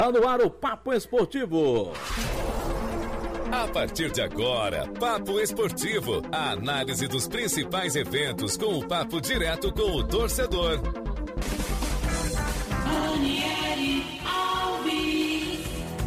No ar o Papo Esportivo. A partir de agora, Papo Esportivo. A análise dos principais eventos com o papo direto com o torcedor. Ranieri Alves.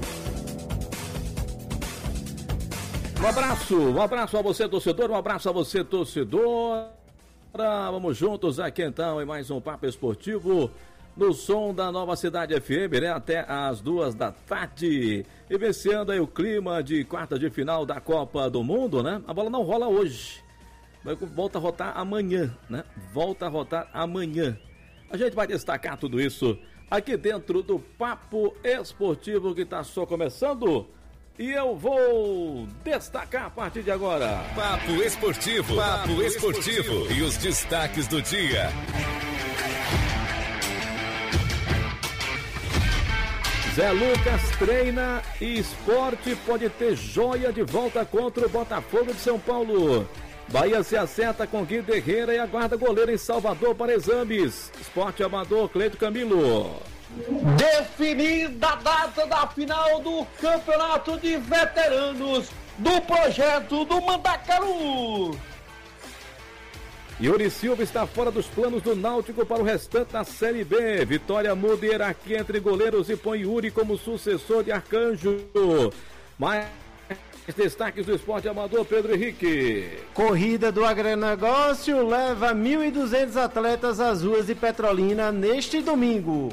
Um abraço a você, torcedor. Um abraço a você, torcedor. Vamos juntos aqui então em mais um Papo Esportivo. No som da Nova Cidade FM, né? Até às 2 da tarde. E vencendo aí o clima de quarta de final da Copa do Mundo, né? A bola não rola hoje. Volta a rotar amanhã, né? Volta a rotar amanhã. A gente vai destacar tudo isso aqui dentro do Papo Esportivo que está só começando. E eu vou destacar a partir de agora. Papo Esportivo. Papo Esportivo. E os destaques do dia. Zé Lucas treina e esporte pode ter joia de volta contra o Botafogo de São Paulo. Bahia se acerta com Guido Herrera e aguarda goleiro em Salvador para exames. Esporte amador, Cleito Camilo. Definida a data da final do Campeonato de Veteranos do Projeto do Mandacaru. Yuri Silva está fora dos planos do Náutico para o restante da Série B. Vitória muda hierarquia entre goleiros e põe Yuri como sucessor de Arcanjo. Mais destaques do esporte amador, Pedro Henrique. Corrida do agronegócio leva 1.200 atletas às ruas de Petrolina neste domingo.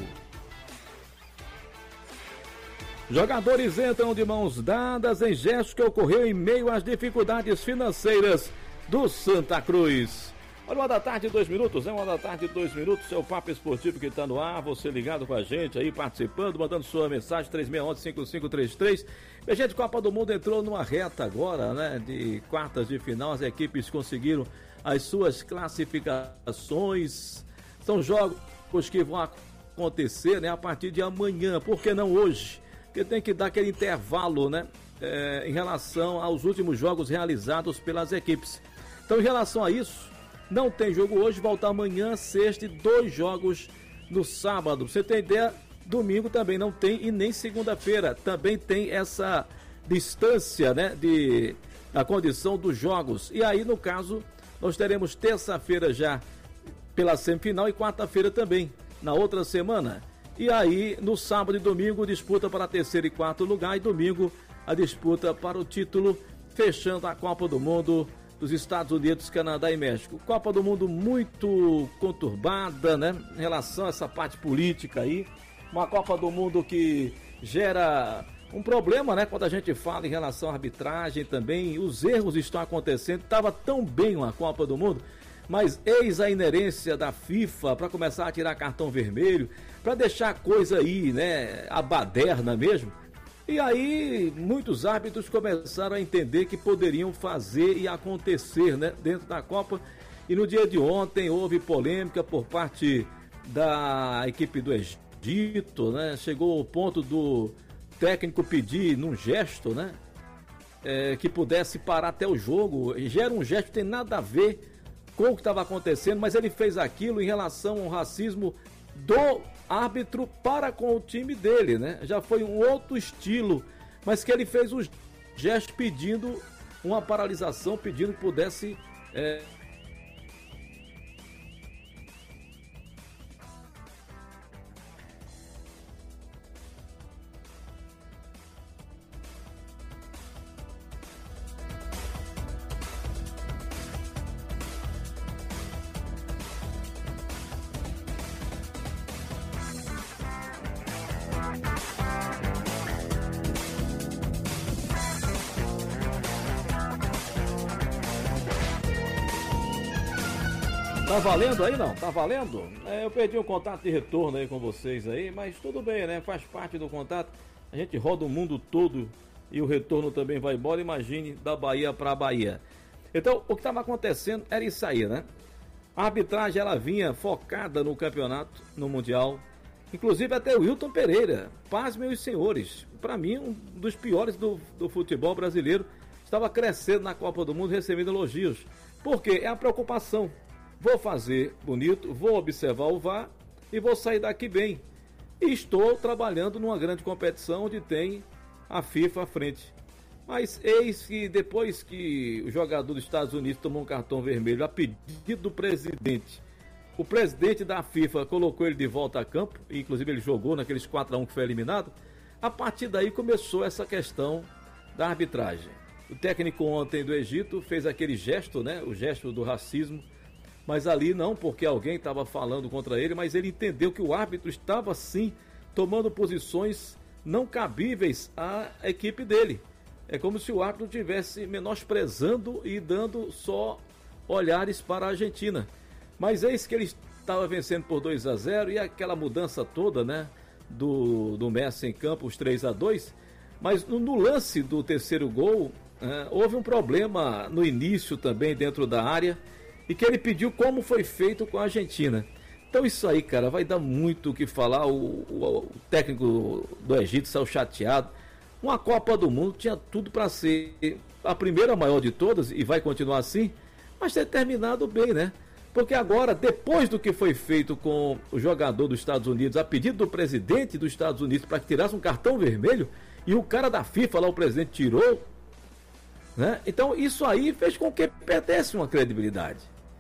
Jogadores entram de mãos dadas em gesto que ocorreu em meio às dificuldades financeiras do Santa Cruz. Olha, 1 da tarde, 2 minutos, né? 1 da tarde, 2 minutos, seu Papo Esportivo que está no ar, você ligado com a gente aí, participando, mandando sua mensagem, 3611-5533. A gente, Copa do Mundo entrou numa reta agora, né? De quartas de final, as equipes conseguiram as suas classificações. São jogos que vão acontecer, né? A partir de amanhã, por que não hoje? Porque tem que dar aquele intervalo, né? Em relação aos últimos jogos realizados pelas equipes. Então, em relação a isso, não tem jogo hoje, volta amanhã, sexta e 2 jogos no sábado. Pra você ter ideia, domingo também não tem e nem segunda-feira. Também tem essa distância, né, da condição dos jogos. E aí, no caso, nós teremos terça-feira já pela semifinal e quarta-feira também, na outra semana. E aí, no sábado e domingo, disputa para terceiro e quarto lugar. E domingo, a disputa para o título, fechando a Copa do Mundo dos Estados Unidos, Canadá e México. Copa do Mundo muito conturbada, né? Em relação a essa parte política aí. Uma Copa do Mundo que gera um problema, né? Quando a gente fala em relação à arbitragem também. Os erros estão acontecendo. Estava tão bem uma Copa do Mundo, mas eis a inerência da FIFA para começar a tirar cartão vermelho, para deixar a coisa aí, né? A baderna mesmo. E aí, muitos árbitros começaram a entender que poderiam fazer e acontecer, né, dentro da Copa. E no dia de ontem houve polêmica por parte da equipe do Egito, né? Chegou ao ponto do técnico pedir, num gesto, né, que pudesse parar até o jogo. E já era um gesto que tem nada a ver com o que estava acontecendo, mas ele fez aquilo em relação ao racismo do árbitro para com o time dele, né? Já foi um outro estilo, mas que ele fez um gesto pedindo uma paralisação, pedindo que pudesse Tá valendo aí, não? Tá valendo? Eu perdi o contato de retorno aí com vocês aí, mas tudo bem, né? Faz parte do contato. A gente roda o mundo todo e o retorno também vai embora. Imagine da Bahia para a Bahia. Então, o que estava acontecendo era isso aí, né? A arbitragem, ela vinha focada no campeonato, no Mundial. Inclusive até o Wilton Pereira, paz meus senhores, para mim um dos piores do futebol brasileiro, estava crescendo na Copa do Mundo, recebendo elogios. Porque é a preocupação. Vou fazer bonito, vou observar o VAR e vou sair daqui bem. e estou trabalhando numa grande competição onde tem a FIFA à frente. Mas eis que depois que o jogador dos Estados Unidos tomou um cartão vermelho a pedido do presidente, o presidente da FIFA colocou ele de volta a campo, e inclusive ele jogou naqueles 4-1 que foi eliminado. A partir daí começou essa questão da arbitragem. O técnico ontem do Egito fez aquele gesto, né? O gesto do racismo, mas ali não porque alguém estava falando contra ele, mas ele entendeu que o árbitro estava sim tomando posições não cabíveis à equipe dele. É como se o árbitro estivesse menosprezando e dando só olhares para a Argentina. Mas eis que ele estava vencendo por 2-0 e aquela mudança toda, né, do Messi em campo, os 3-2. Mas no lance do terceiro gol, houve um problema no início também dentro da área e que ele pediu como foi feito com a Argentina. Então isso aí, cara, vai dar muito o que falar. O técnico do Egito saiu chateado. Uma Copa do Mundo tinha tudo para ser a primeira maior de todas e vai continuar assim, mas ter terminado bem, né? Porque agora, depois do que foi feito com o jogador dos Estados Unidos, a pedido do presidente dos Estados Unidos para que tirasse um cartão vermelho, e o cara da FIFA lá, o presidente, tirou, né? Então isso aí fez com que perdesse uma credibilidade.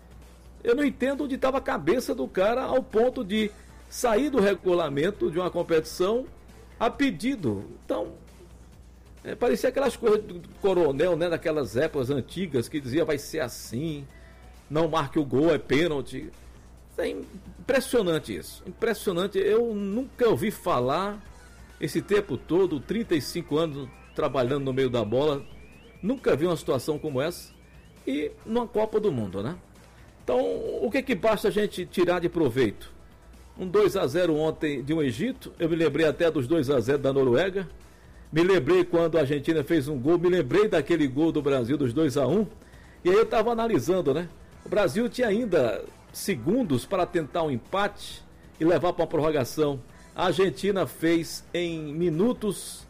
Eu não entendo onde estava a cabeça do cara ao ponto de sair do regulamento de uma competição a pedido. Então, parecia aquelas coisas do coronel, né, daquelas épocas antigas que dizia vai ser assim, não marque o gol, é pênalti. É impressionante isso, impressionante. Eu nunca ouvi falar esse tempo todo, 35 anos trabalhando no meio da bola, nunca vi uma situação como essa e numa Copa do Mundo, né? Então, o que basta a gente tirar de proveito? Um 2-0 ontem de um Egito, eu me lembrei até dos 2-0 da Noruega, me lembrei quando a Argentina fez um gol, me lembrei daquele gol do Brasil dos 2-1, e aí eu estava analisando, né? O Brasil tinha ainda segundos para tentar um empate e levar para uma prorrogação. A Argentina fez em minutos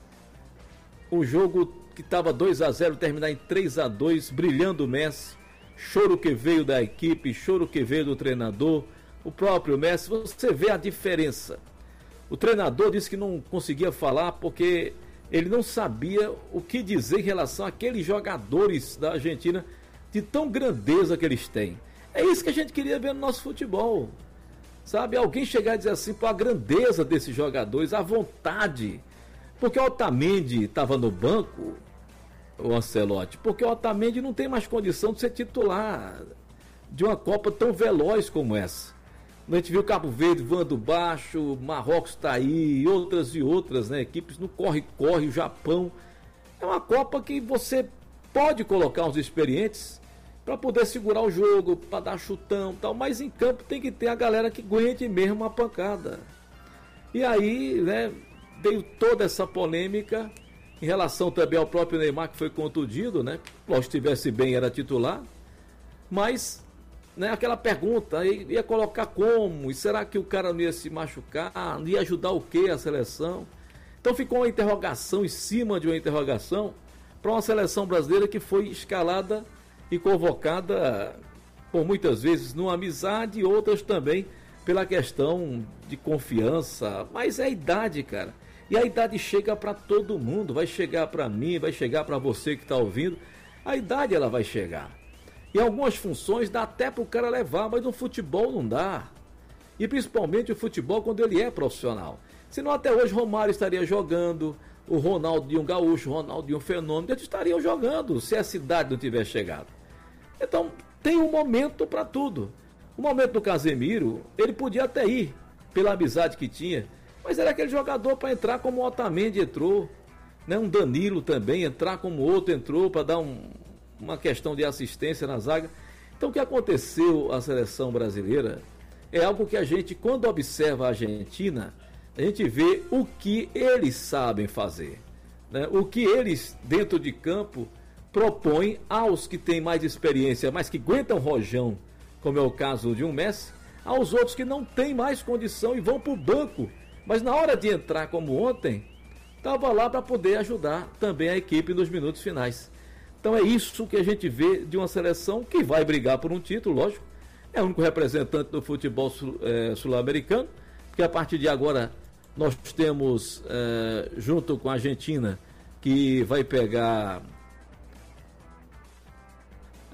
o jogo que estava 2-0 terminar em 3-2, brilhando o Messi. Choro que veio da equipe, choro que veio do treinador, o próprio Messi. Você vê a diferença. O treinador disse que não conseguia falar porque ele não sabia o que dizer em relação àqueles jogadores da Argentina de tão grandeza que eles têm. É isso que a gente queria ver no nosso futebol. Sabe, alguém chegar e dizer assim, pô, a grandeza desses jogadores, a vontade. Porque o Otamendi estava no banco, o Ancelotti, porque o Otamendi não tem mais condição de ser titular de uma Copa tão veloz como essa. A gente viu Cabo Verde voando baixo, Marrocos está aí, e outras, né? Equipes no corre-corre, o Japão. É uma Copa que você pode colocar uns experientes para poder segurar o jogo, para dar chutão e tal, mas em campo tem que ter a galera que aguente mesmo uma pancada. E aí, né, veio toda essa polêmica em relação também ao próprio Neymar, que foi contundido, né? Lógico, se estivesse bem era titular, mas, né, aquela pergunta, ia colocar como? E será que o cara não ia se machucar? Não ia ajudar o quê a seleção? Então ficou uma interrogação em cima de uma interrogação para uma seleção brasileira que foi escalada e convocada por muitas vezes numa amizade e outras também pela questão de confiança. Mas é a idade, cara. E a idade chega para todo mundo, vai chegar para mim, vai chegar para você que está ouvindo. A idade ela vai chegar. E algumas funções dá até para o cara levar, mas no futebol não dá. E principalmente o futebol quando ele é profissional. Senão até hoje Romário estaria jogando, o Ronaldinho Gaúcho, o Ronaldinho Fenômeno, eles estariam jogando se essa idade não tivesse chegado. Então tem um momento para tudo. O momento do Casemiro, ele podia até ir pela amizade que tinha, mas era aquele jogador para entrar como o Otamendi entrou, né? Um Danilo também, entrar como o outro entrou para dar uma questão de assistência na zaga. Então o que aconteceu à seleção brasileira é algo que a gente, quando observa a Argentina, a gente vê o que eles sabem fazer, né? O que eles, dentro de campo, propõem aos que têm mais experiência, mas que aguentam rojão, como é o caso de um Messi, aos outros que não têm mais condição e vão para o banco. Mas na hora de entrar, como ontem, estava lá para poder ajudar também a equipe nos minutos finais. Então é isso que a gente vê de uma seleção que vai brigar por um título, lógico. É o único representante do futebol sul-americano, porque a partir de agora Nós temos, junto com a Argentina, que vai pegar a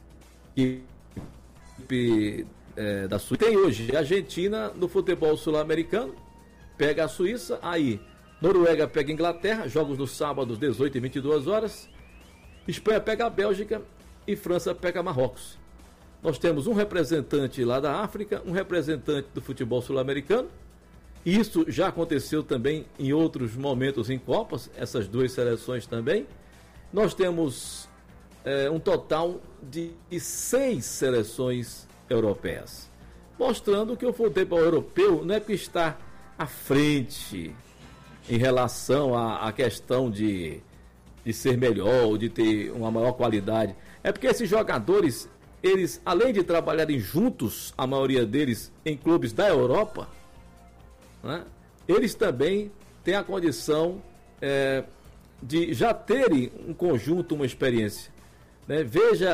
equipe da Suíça. Tem hoje a Argentina no futebol sul-americano, pega a Suíça, aí Noruega pega a Inglaterra, jogos no sábado, 18 e 22 horas. Espanha pega a Bélgica e França pega Marrocos. Nós temos um representante lá da África, um representante do futebol sul-americano. Isso já aconteceu também em outros momentos em Copas, essas duas seleções também. Nós temos um total de 6 seleções europeias, mostrando que o futebol europeu não é que está à frente em relação à questão de ser melhor ou de ter uma maior qualidade. É porque esses jogadores, eles, além de trabalharem juntos, a maioria deles em clubes da Europa, né, eles também têm a condição de já terem um conjunto, uma experiência. Né? Veja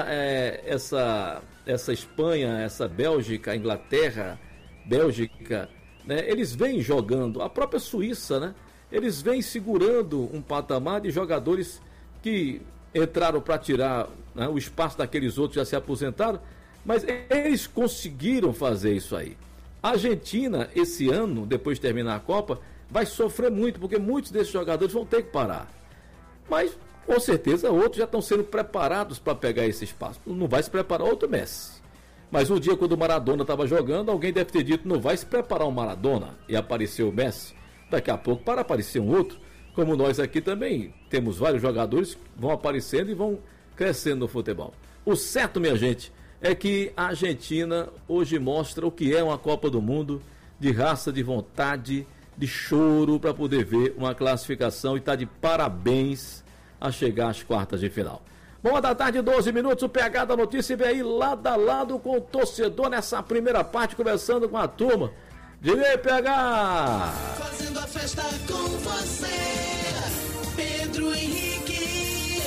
essa Espanha, essa Bélgica, Inglaterra, Bélgica, né? Eles vêm jogando, a própria Suíça, né? Eles vêm segurando um patamar de jogadores que entraram para tirar, né, o espaço daqueles outros que já se aposentaram, mas eles conseguiram fazer isso aí. A Argentina, esse ano, depois de terminar a Copa, vai sofrer muito, porque muitos desses jogadores vão ter que parar. Mas, com certeza, outros já estão sendo preparados para pegar esse espaço. Não vai se preparar outro Messi. Mas um dia, quando o Maradona estava jogando, alguém deve ter dito, não vai se preparar o Maradona, e apareceu o Messi. Daqui a pouco, para aparecer um outro, como nós aqui também temos vários jogadores que vão aparecendo e vão crescendo no futebol. O certo, minha gente, é que a Argentina hoje mostra o que é uma Copa do Mundo, de raça, de vontade, de choro, para poder ver uma classificação, e está de parabéns a chegar às quartas de final. Boa da tarde, 12 minutos, o PH da notícia vem aí lado a lado com o torcedor nessa primeira parte, conversando com a turma. Diga aí, PH! Fazendo a festa com você, Pedro Henrique,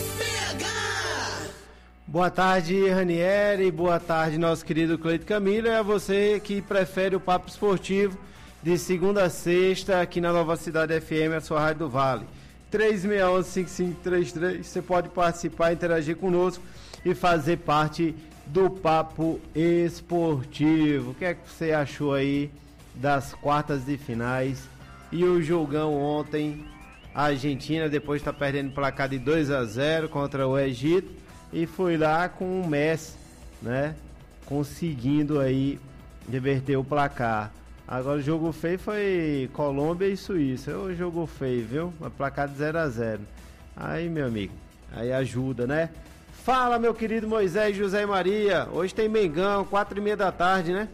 PH! Boa tarde, Ranieri, boa tarde, nosso querido Cleito Camilo, e a você que prefere o Papo Esportivo de segunda a sexta aqui na Nova Cidade FM, a sua Rádio do Vale. 3661-5533, você pode participar, interagir conosco e fazer parte do Papo Esportivo. O que é que você achou aí das quartas de finais e o jogão ontem? A Argentina depois está perdendo placar de 2-0 contra o Egito e foi lá com o Messi, né, conseguindo aí reverter o placar. Agora o jogo feio foi Colômbia e Suíça. O jogo feio, viu? A placar de 0-0. Aí, meu amigo, aí ajuda, né? Fala, meu querido Moisés José e Maria. Hoje tem Mengão, 4h30 da tarde, né?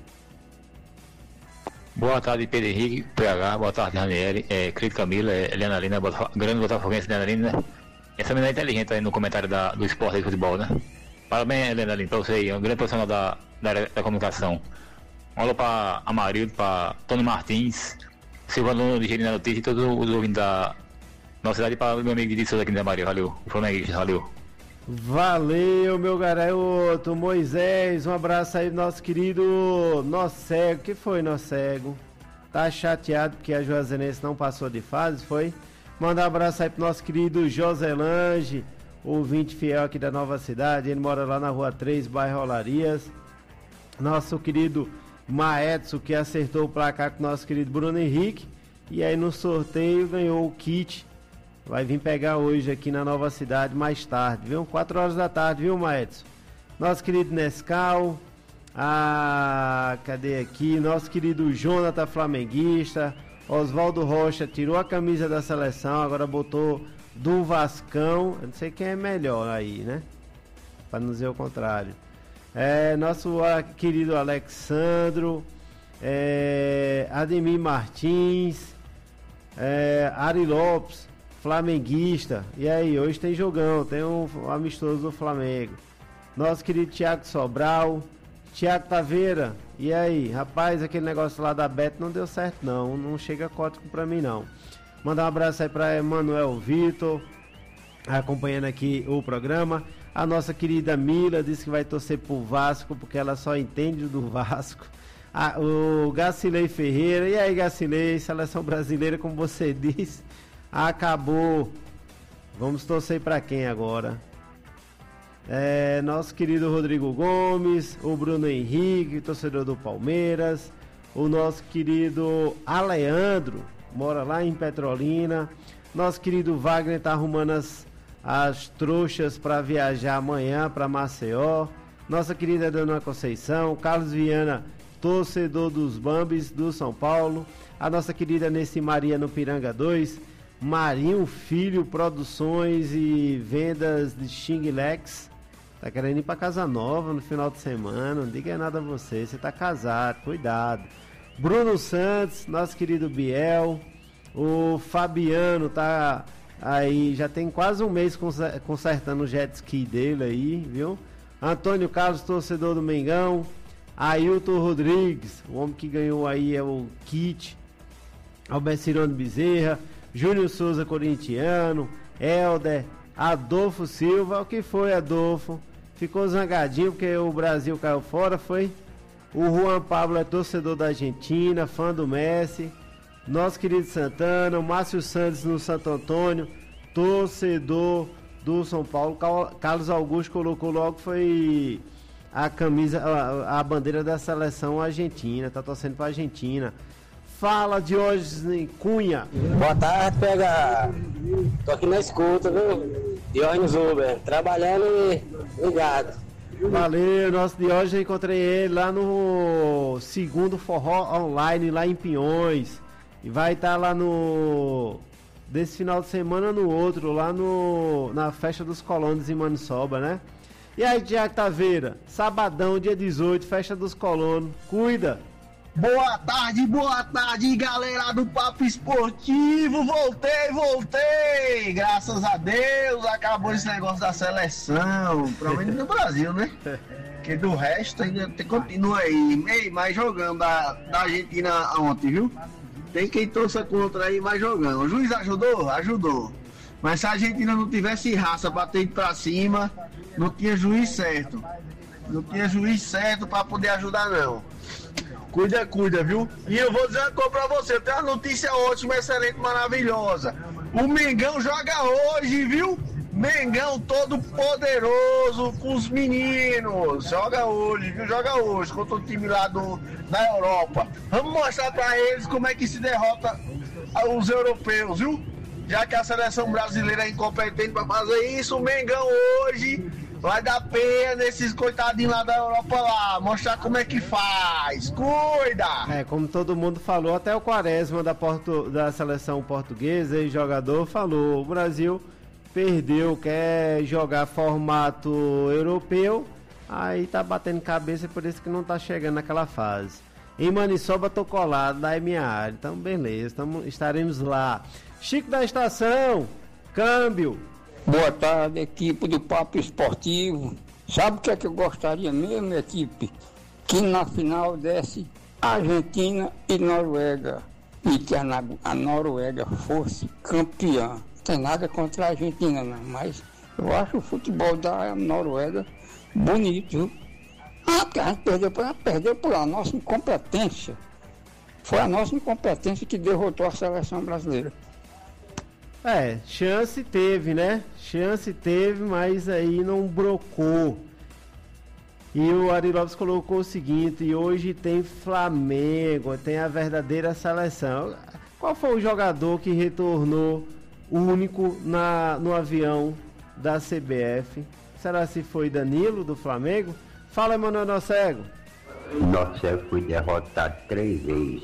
Boa tarde, Pedro Henrique, PH. Boa tarde, Ranieri, Cleito Camilo, Helena Lina, grande botafoguense, Helena Lina, né? Essa menina é inteligente aí no comentário do esporte e do futebol, né? Parabéns, Helena Lina, pra você aí, um grande profissional da comunicação. Um alô para Amarildo, para Tony Martins, Silvano Ligeiro na notícia e todos os ouvintes da nossa cidade, para o meu amigo de Souza aqui da Maria. Valeu, o Flamenguista, valeu. Valeu, meu garoto Moisés, um abraço aí pro nosso querido Nocego. Que foi, Nocego? Tá chateado porque a Juazeirense não passou de fase, foi? Manda um abraço aí pro nosso querido José Lange, ouvinte fiel aqui da Nova Cidade. Ele mora lá na Rua 3, bairro Olarias. Nosso querido Maedson, que acertou o placar com o nosso querido Bruno Henrique, e aí no sorteio ganhou o kit. Vai vir pegar hoje aqui na Nova Cidade mais tarde, viu? 4 horas da tarde, viu, Maedson? Nosso querido Nescau, cadê aqui? Nosso querido Jonathan Flamenguista, Oswaldo Rocha tirou a camisa da seleção, agora botou do Vascão. Eu não sei quem é melhor aí, né? Para não dizer o contrário. Nosso querido Alexandro, Ademir Martins, Ari Lopes, flamenguista. E aí, hoje tem jogão, tem um amistoso do Flamengo. Nosso querido Thiago Sobral, Thiago Taveira. E aí, rapaz, aquele negócio lá da Bet não deu certo não, não chega código pra mim não. Mandar um abraço aí pra Emanuel Vitor, acompanhando aqui o programa. A nossa querida Mila disse que vai torcer pro Vasco, porque ela só entende do Vasco. O Gacilei Ferreira. E aí, Gacilei, seleção brasileira, como você disse, acabou. Vamos torcer para quem agora? Nosso querido Rodrigo Gomes, o Bruno Henrique, torcedor do Palmeiras, o nosso querido Aleandro, mora lá em Petrolina, nosso querido Wagner tá arrumando as trouxas para viajar amanhã para Maceió, nossa querida Dona Conceição, Carlos Viana, torcedor dos Bambis do São Paulo, a nossa querida Nessi Maria no Piranga 2, Marinho Filho, produções e vendas de Xinglex. Tá querendo ir pra Casa Nova no final de semana, não diga nada a você tá casado, cuidado. Bruno Santos, nosso querido Biel, o Fabiano tá aí, já tem quase um mês consertando o jet ski dele aí, viu? Antônio Carlos, torcedor do Mengão, Ailton Rodrigues, o homem que ganhou aí é o kit, Albercirone Bezerra, Júnior Souza, corintiano, Helder, Adolfo Silva. O que foi, Adolfo? Ficou zangadinho porque o Brasil caiu fora, foi? O Juan Pablo é torcedor da Argentina, fã do Messi. Nosso querido Santana, o Márcio Santos no Santo Antônio, torcedor do São Paulo. Carlos Augusto colocou logo, foi a camisa, a bandeira da seleção argentina, tá torcendo pra Argentina. Fala, Diógenes Cunha. Boa tarde, PH. Tô aqui na escuta, viu? Diógenes Uber, trabalhando e ligado. Valeu, nosso Diógenes, encontrei ele lá no segundo Forró Online, lá em Pinhões. E vai estar lá desse final de semana no outro, lá na Festa dos Colonos em Maniçoba, né? E aí, Tiago Taveira, sabadão, dia 18, Festa dos Colonos, cuida! Boa tarde, galera do Papo Esportivo. Voltei. Graças a Deus, acabou esse negócio da seleção. Provavelmente no Brasil, né? Porque do resto ainda continua aí. Mas jogando da Argentina ontem, viu? Tem quem torça contra aí, mas jogando. O juiz ajudou. Mas se a Argentina não tivesse raça pra ter ido pra cima, não tinha juiz certo. Não tinha juiz certo pra poder ajudar, não. Cuida, viu? E eu vou dizer uma coisa pra você, tem uma notícia ótima, excelente, maravilhosa. O Mengão joga hoje, viu? Mengão todo poderoso com os meninos. Joga hoje, viu? Joga hoje contra o time lá da Europa. Vamos mostrar pra eles como é que se derrota os europeus, viu? Já que a seleção brasileira é incompetente pra fazer isso, o Mengão hoje vai dar pena nesses coitadinhos lá da Europa lá, mostrar como é que faz, cuida! Como todo mundo falou, até o Quaresma da seleção portuguesa, jogador, falou, o Brasil perdeu, quer jogar formato europeu, aí tá batendo cabeça, por isso que não tá chegando naquela fase. Em Maniçoba tô colado, lá é minha área, então beleza, estaremos lá. Chico da Estação, câmbio. Boa tarde, equipe do Papo Esportivo. Sabe o que é que eu gostaria mesmo, equipe? Que na final desse Argentina e Noruega. E que a Noruega fosse campeã. Não tem nada contra a Argentina, não. Mas eu acho o futebol da Noruega bonito, viu? Porque a gente perdeu por a nossa incompetência. Foi a nossa incompetência que derrotou a seleção brasileira. Chance teve, né? Chance teve, mas aí não brocou. E o Ari Lopes colocou o seguinte, e hoje tem Flamengo, tem a verdadeira seleção. Qual foi o jogador que retornou único no avião da CBF? Será se foi Danilo, do Flamengo? Fala, Emanuel Nocego. Nocego foi derrotado 3 vezes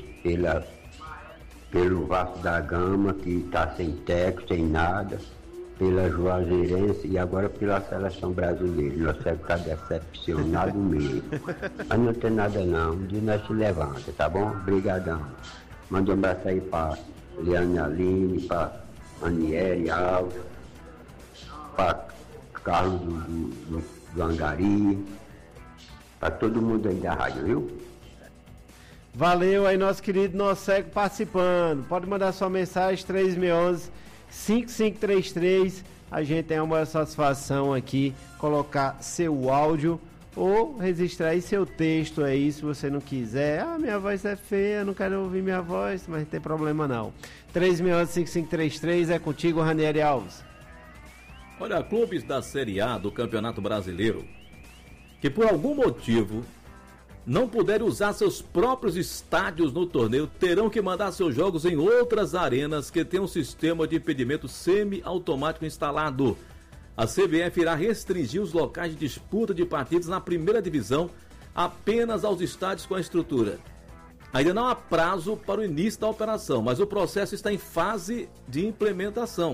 pelo Vasco da Gama, que está sem técnico, sem nada, pela Juazeirense e agora pela seleção brasileira. Nós está decepcionado mesmo. Mas não tem nada não, um dia nós se levanta, tá bom? Obrigadão. Manda um abraço aí para Leane Aline, para Aniele Alves, para Carlos do Angari, para todo mundo aí da rádio, viu? Valeu aí, nosso querido Nocego participando. Pode mandar sua mensagem, 3611-5533. A gente tem uma satisfação aqui, colocar seu áudio ou registrar aí seu texto aí, se você não quiser. Minha voz é feia, não quero ouvir minha voz, mas não tem problema não. 368-5533, é contigo, Ranieri Alves. Olha, clubes da Série A do Campeonato Brasileiro que por algum motivo não puderem usar seus próprios estádios no torneio, terão que mandar seus jogos em outras arenas que têm um sistema de impedimento semi-automático instalado. A CBF irá restringir os locais de disputa de partidas na primeira divisão apenas aos estádios com a estrutura. Ainda não há prazo para o início da operação, mas o processo está em fase de implementação.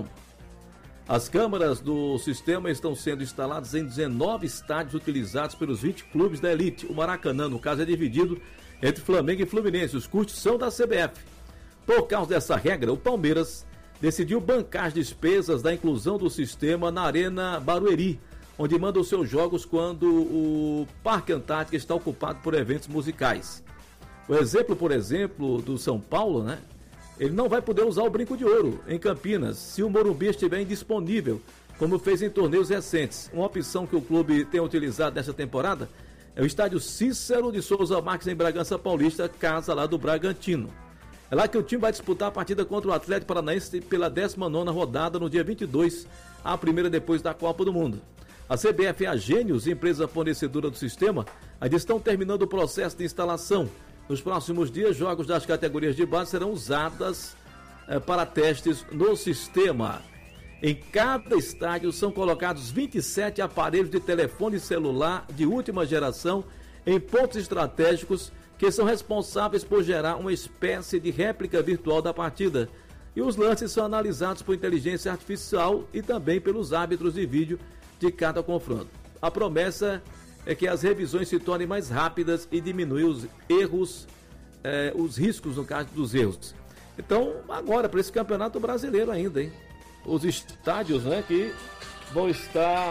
As câmaras do sistema estão sendo instaladas em 19 estádios utilizados pelos 20 clubes da elite. O Maracanã, no caso, é dividido entre Flamengo e Fluminense. Os custos são da CBF. Por causa dessa regra, o Palmeiras decidiu bancar as despesas da inclusão do sistema na Arena Barueri, onde manda os seus jogos quando o Parque Antártica está ocupado por eventos musicais. O exemplo, por exemplo, do São Paulo, né? Ele não vai poder usar o Brinco de Ouro em Campinas se o Morumbi estiver indisponível, como fez em torneios recentes. Uma opção que o clube tem utilizado nesta temporada é o estádio Cícero de Souza Marques em Bragança Paulista, casa lá do Bragantino. É lá que o time vai disputar a partida contra o Atlético Paranaense pela 19ª rodada no dia 22, a primeira depois da Copa do Mundo. A CBF e a Gênios, empresa fornecedora do sistema, ainda estão terminando o processo de instalação. Nos próximos dias, jogos das categorias de base serão usadas para testes no sistema. Em cada estádio são colocados 27 aparelhos de telefone celular de última geração em pontos estratégicos que são responsáveis por gerar uma espécie de réplica virtual da partida. E os lances são analisados por inteligência artificial e também pelos árbitros de vídeo de cada confronto. A promessa é que as revisões se tornem mais rápidas e diminuem os erros, os riscos, no caso dos erros. Então, agora, para esse campeonato brasileiro ainda, hein? Os estádios, né, que vão estar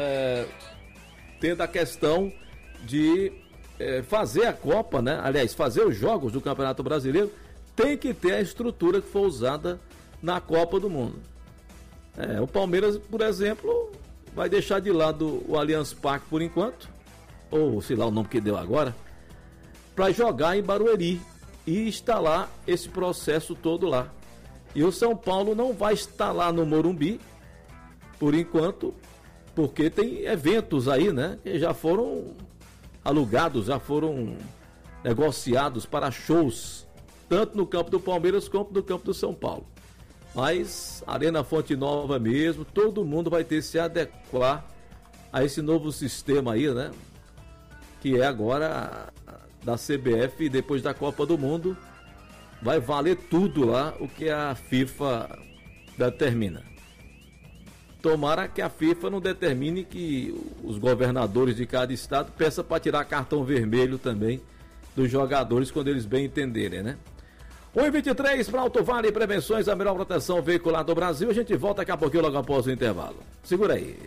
tendo a questão de fazer a Copa, né? Aliás, fazer os jogos do Campeonato Brasileiro, tem que ter a estrutura que for usada na Copa do Mundo. O Palmeiras, por exemplo, vai deixar de lado o Allianz Parque por enquanto, ou sei lá o nome que deu agora, para jogar em Barueri e instalar esse processo todo lá. E o São Paulo não vai instalar no Morumbi, por enquanto, porque tem eventos aí, né, que já foram alugados, já foram negociados para shows, tanto no campo do Palmeiras como no campo do São Paulo. Mas Arena Fonte Nova mesmo, todo mundo vai ter que se adequar a esse novo sistema aí, né? Que é agora da CBF e depois da Copa do Mundo. Vai valer tudo lá o que a FIFA determina. Tomara que a FIFA não determine que os governadores de cada estado peçam para tirar cartão vermelho também dos jogadores quando eles bem entenderem, né? 1h23 para Alto Vale Prevenções, a melhor proteção veicular do Brasil. A gente volta daqui a pouquinho logo após o intervalo. Segura aí.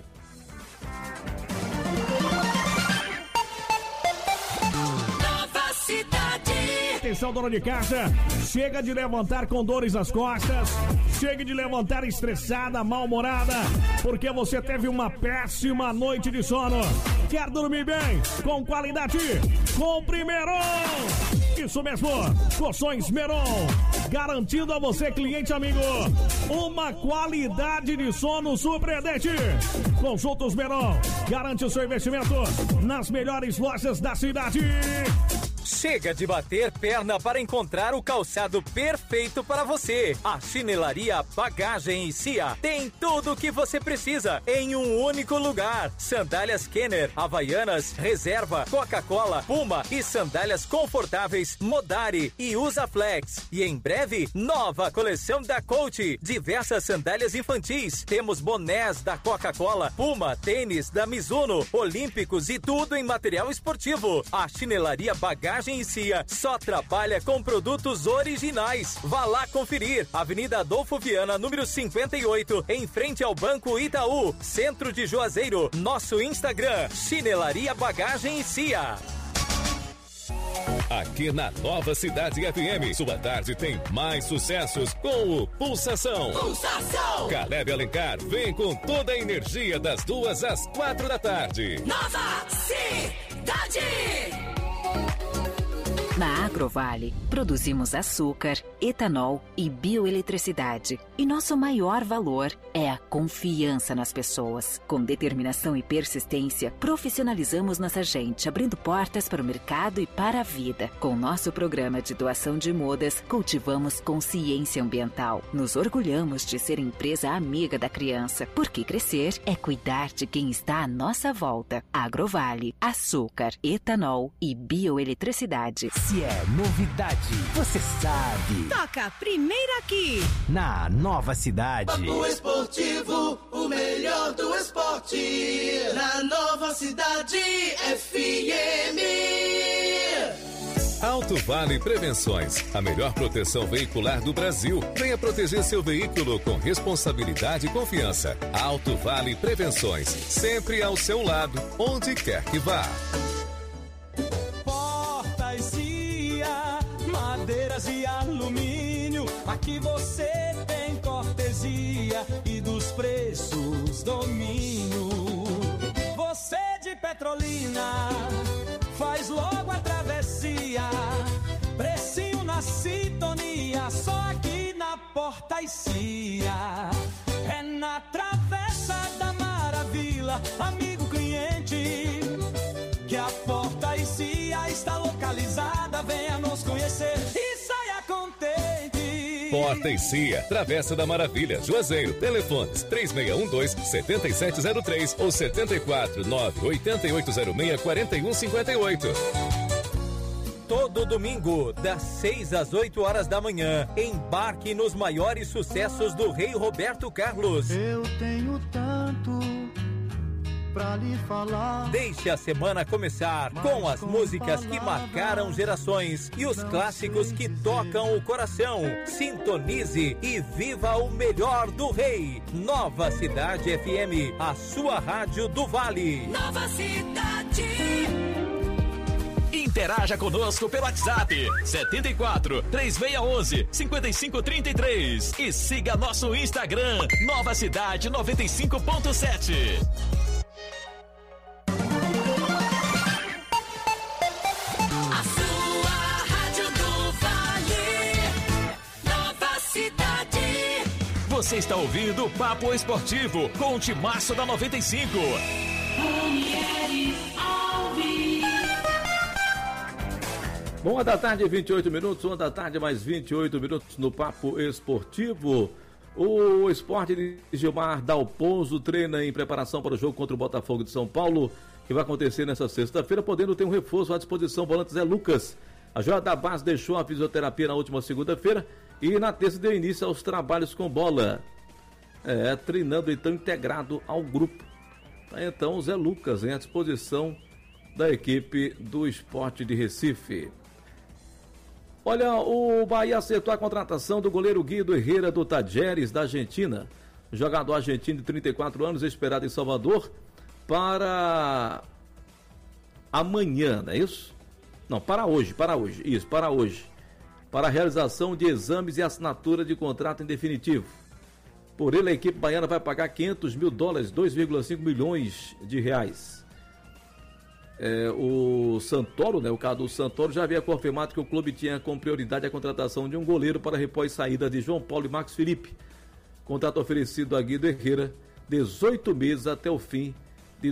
Nova Cidade. Atenção, dona de casa, chega de levantar com dores nas costas, chega de levantar estressada, mal-humorada, porque você teve uma péssima noite de sono. Quer dormir bem, com qualidade? Compre Meron! Isso mesmo, Colchões Meron, garantindo a você, cliente amigo, uma qualidade de sono surpreendente. Consultos Meron, garante o seu investimento nas melhores lojas da cidade. Chega de bater perna para encontrar o calçado perfeito para você. A Chinelaria Bagagem e Cia tem tudo o que você precisa em um único lugar. Sandálias Kenner, Havaianas, Reserva, Coca-Cola, Puma e sandálias confortáveis Modari e Usaflex. E em breve, nova coleção da Coach. Diversas sandálias infantis. Temos bonés da Coca-Cola, Puma, tênis da Mizuno, Olímpicos e tudo em material esportivo. A Chinelaria Bagagem e Cia só trabalha com produtos originais. Vá lá conferir. Avenida Adolfo Viana, número 58, em frente ao Banco Itaú, centro de Juazeiro. Nosso Instagram, Chinelaria Bagagem e Cia. Aqui na Nova Cidade FM, sua tarde tem mais sucessos com o Pulsação. Pulsação. Caleb Alencar vem com toda a energia das 2 às 4 da tarde. Nova Cidade. cidade. Na Agrovale, produzimos açúcar, etanol e bioeletricidade. E nosso maior valor é a confiança nas pessoas. Com determinação e persistência, profissionalizamos nossa gente, abrindo portas para o mercado e para a vida. Com nosso programa de doação de mudas, cultivamos consciência ambiental. Nos orgulhamos de ser empresa amiga da criança, porque crescer é cuidar de quem está à nossa volta. Agrovale, açúcar, etanol e bioeletricidade. Se é novidade, você sabe. Toca primeiro aqui. Na Nova Cidade. Papo Esportivo, o melhor do esporte. Na Nova Cidade FM. Alto Vale Prevenções, a melhor proteção veicular do Brasil. Venha proteger seu veículo com responsabilidade e confiança. Alto Vale Prevenções, sempre ao seu lado, onde quer que vá. Madeiras e alumínio, aqui você tem cortesia e dos preços domínio. Você de Petrolina faz logo a travessia, precinho na sintonia, só aqui na Porta e Cia. É na Travessa da Maravilha, amigo cliente, que a Porta e Cia está localizada. Venha nos conhecer e saia contente. Porta e Cia, Travessa da Maravilha, Juazeiro. Telefones 3612-7703 ou 749-8806-4158. Todo domingo, das 6 às 8 horas da manhã, embarque nos maiores sucessos do Rei Roberto Carlos. Eu tenho tanto pra lhe falar. Deixe a semana começar com as músicas que marcaram gerações e os clássicos que tocam o coração. Sintonize e viva o melhor do Rei. Nova Cidade FM, a sua rádio do Vale. Nova Cidade. Interaja conosco pelo WhatsApp 74 3611 5533 e siga nosso Instagram Nova Cidade 95.7. A sua rádio do Vale. Nova Cidade. Você está ouvindo o Papo Esportivo com o Timaço da 95. Boa da tarde, 28 minutos. Uma da tarde, mais 28 minutos no Papo Esportivo. O Sport de Gilmar Dalpozo treina em preparação para o jogo contra o Botafogo de São Paulo, que vai acontecer nesta sexta-feira, podendo ter um reforço à disposição. Volante Zé Lucas. A joia da base deixou a fisioterapia na última segunda-feira e na terça deu início aos trabalhos com bola. Treinando então integrado ao grupo. Então o Zé Lucas à disposição da equipe do Sport de Recife. Olha, o Bahia acertou a contratação do goleiro Guido Herrera do Tajeres, da Argentina. Jogador argentino de 34 anos, esperado em Salvador para amanhã, não é isso? Não, para hoje. Isso, para hoje. Para a realização de exames e assinatura de contrato em definitivo. Por ele, a equipe baiana vai pagar $500 mil, 2,5 milhões de reais. O Santoro, o Cadu Santoro, já havia confirmado que o clube tinha como prioridade a contratação de um goleiro para repor a saída de João Paulo e Marcos Felipe. Contrato oferecido a Guido Herrera, 18 meses até o fim de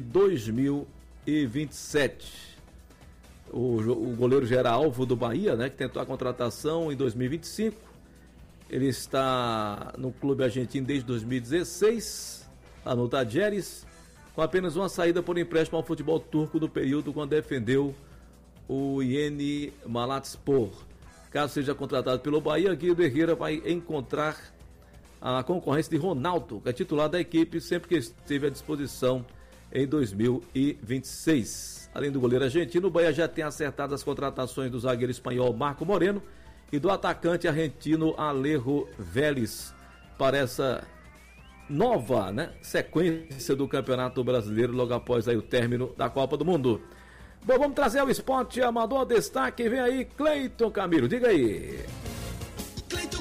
2027. O goleiro já era alvo do Bahia, que tentou a contratação em 2025. Ele está no clube argentino desde 2016, lá no Tajeres, com apenas uma saída por empréstimo ao futebol turco no período quando defendeu o Yeni Malatyaspor. Caso seja contratado pelo Bahia, Guido Herrera vai encontrar a concorrência de Ronaldo, que é titular da equipe, sempre que esteve à disposição em 2026. Além do goleiro argentino, o Bahia já tem acertado as contratações do zagueiro espanhol Marco Moreno e do atacante argentino Alejo Vélez para essa nova sequência do Campeonato Brasileiro logo após aí o término da Copa do Mundo. Bom, vamos trazer o esporte amador, destaque, vem aí Cleiton Camilo, diga aí. Cleiton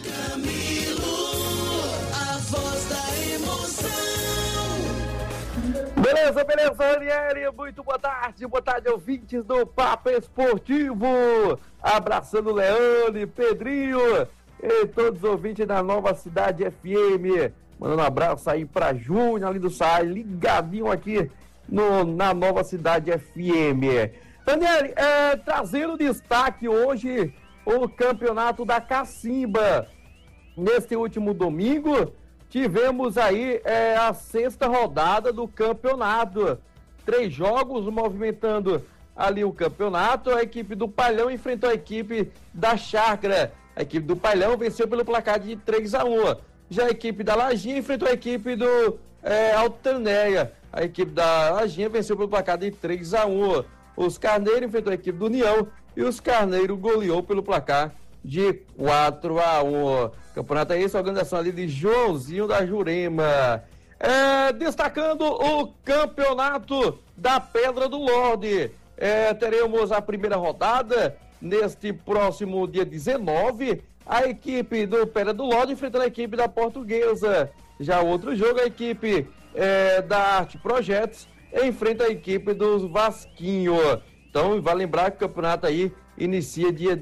Camilo, a voz da emoção. Beleza, Beleza, Ranieri, muito boa tarde, ouvintes do Papo Esportivo, abraçando Leone, Pedrinho e todos os ouvintes da Nova Cidade FM, mandando um abraço aí pra Júnior ali do SAI, ligadinho aqui na Nova Cidade FM. Ranieri, trazendo destaque hoje o campeonato da Cacimba. Neste último domingo, tivemos aí a 6ª rodada do campeonato. 3 jogos movimentando ali o campeonato. A equipe do Palhão enfrentou a equipe da Chácara. A equipe do Palhão venceu pelo placar de 3-1. Já a equipe da Lajinha enfrentou a equipe do Altaneia. A equipe da Lajinha venceu pelo placar de 3-1. Os Carneiros enfrentou a equipe do União e os Carneiros goleou pelo placar de 4-1. Campeonato é esse, a organização ali de Joãozinho da Jurema. Destacando o campeonato da Pedra do Lorde. Teremos a primeira rodada neste próximo dia 19. A equipe do Pedra do Lorde enfrentando a equipe da Portuguesa. Já outro jogo, a equipe da Arte Projetos enfrenta a equipe do Vasquinho. Então, vai lembrar que o campeonato aí inicia dia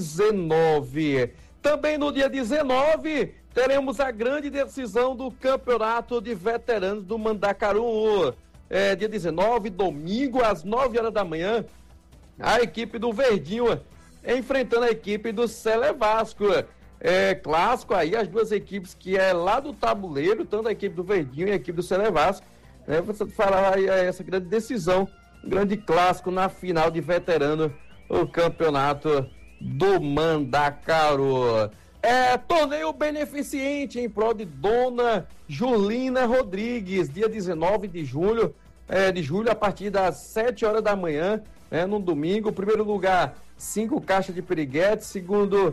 19. Também no dia 19, teremos a grande decisão do campeonato de veteranos do Mandacaru. Dia 19, domingo, às 9 horas da manhã, a equipe do Verdinho enfrentando a equipe do Cele Vasco. Clássico aí, as duas equipes que é lá do tabuleiro, tanto a equipe do Verdinho e a equipe do Cele Vasco. Você falar aí essa grande decisão, um grande clássico na final de veterano, o campeonato do Mandacaru. Torneio beneficente em prol de Dona Julina Rodrigues, dia 19 de julho, a partir das 7 horas da manhã, no domingo. Primeiro lugar, 5 caixas de piriguete. Segundo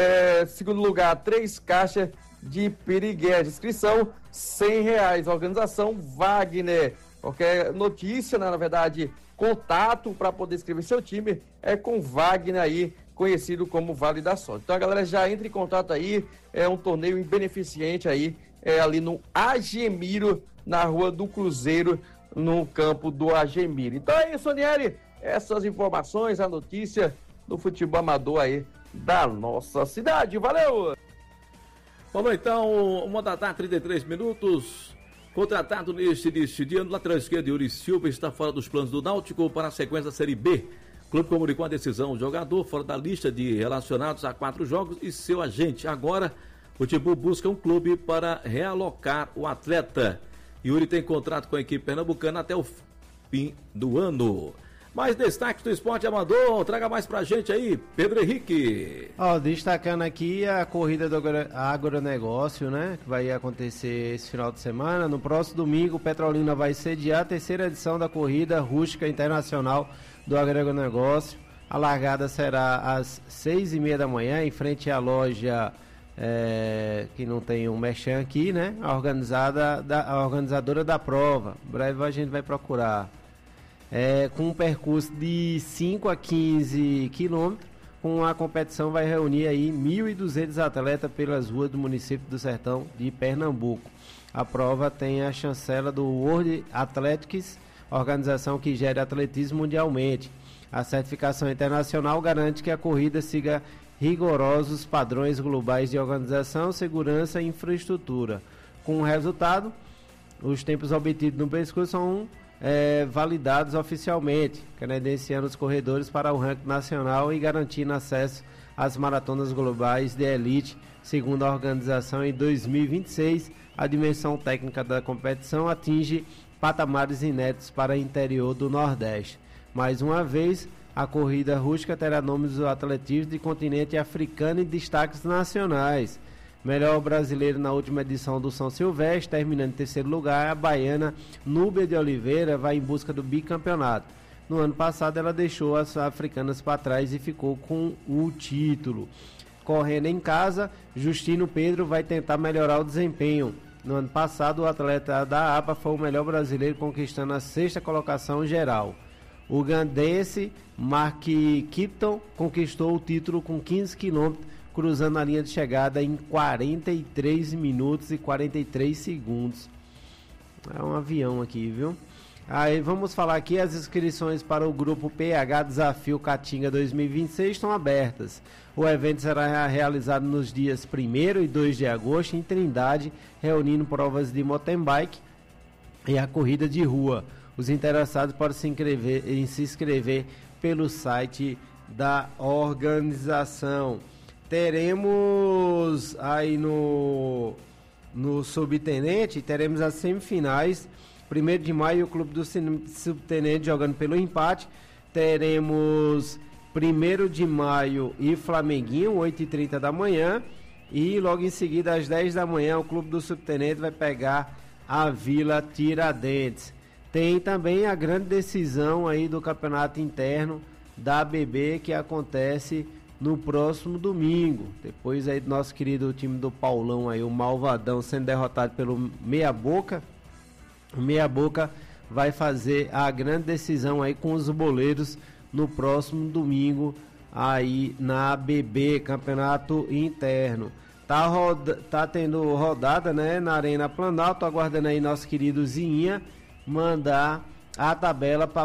lugar, 3 caixas de piriguete. Inscrição, R$100. Organização Wagner. Qualquer notícia, na verdade, contato para poder inscrever seu time é com Wagner aí, conhecido como Vale da Sorte. Então a galera já entra em contato aí, é um torneio beneficente aí, ali no Agemiro, na Rua do Cruzeiro, no campo do Agemiro. Então é isso, Ranieri, essas informações, a notícia do futebol amador aí da nossa cidade. Valeu! Falou então, 1h33. Contratado neste dia, no lateral esquerdo, Yuri Silva está fora dos planos do Náutico para a sequência da Série B. O clube comunicou a decisão. O jogador fora da lista de relacionados a 4 jogos e seu agente. Agora, o Timbu busca um clube para realocar o atleta. Yuri tem contrato com a equipe pernambucana até o fim do ano. Mais destaques do esporte amador, traga mais pra gente aí, Pedro Henrique. Destacando aqui a corrida do agronegócio, né, que vai acontecer esse final de semana. No próximo domingo, Petrolina vai sediar a 3ª edição da Corrida Rústica Internacional do Agronegócio. A largada será às 6h30 da manhã, em frente à loja, que não tem um merchan aqui, né, a organizadora da prova. Em breve a gente vai procurar. Com um percurso de 5 a 15 quilômetros, a competição vai reunir aí 1.200 atletas pelas ruas do município do Sertão de Pernambuco. A prova tem a chancela do World Athletics, organização que gera atletismo mundialmente. A certificação internacional garante que a corrida siga rigorosos padrões globais de organização, segurança e infraestrutura. Com o resultado, os tempos obtidos no percurso são validados oficialmente, credenciando os corredores para o ranking nacional e garantindo acesso às maratonas globais de elite. Segundo a organização, em 2026, a dimensão técnica da competição atinge patamares inéditos para o interior do Nordeste. Mais uma vez, a corrida rústica terá nomes atletivos de continente africano e destaques nacionais. Melhor brasileiro na última edição do São Silvestre, terminando em 3º lugar, a baiana Núbia de Oliveira vai em busca do bicampeonato. No ano passado ela deixou as africanas para trás e ficou com o título. Correndo em casa, Justino Pedro vai tentar melhorar o desempenho. No ano passado o atleta da APA foi o melhor brasileiro, conquistando a 6ª colocação geral. O gandense Mark Kipton conquistou o título com 15 quilômetros, cruzando a linha de chegada em 43 minutos e 43 segundos. É um avião aqui, viu? Aí vamos falar aqui, as inscrições para o grupo PH Desafio Caatinga 2026 estão abertas. O evento será realizado nos dias 1º e 2 de agosto em Trindade, reunindo provas de mountain bike e a corrida de rua. Os interessados podem se inscrever pelo site da organização. Teremos aí no subtenente, teremos as semifinais. 1º de maio, o Clube do Subtenente jogando pelo empate. Teremos 1º de maio e Flamenguinho, 8h30 da manhã. E logo em seguida, às 10 da manhã, o Clube do Subtenente vai pegar a Vila Tiradentes. Tem também a grande decisão aí do campeonato interno da ABB, que acontece no próximo domingo. Depois aí do nosso querido time do Paulão aí, o Malvadão, sendo derrotado pelo Meia Boca. O Meia Boca vai fazer a grande decisão aí com os boleiros no próximo domingo aí na ABB, campeonato interno. Tá tendo rodada, né, na Arena Planalto, aguardando aí nosso querido Zinha mandar a tabela para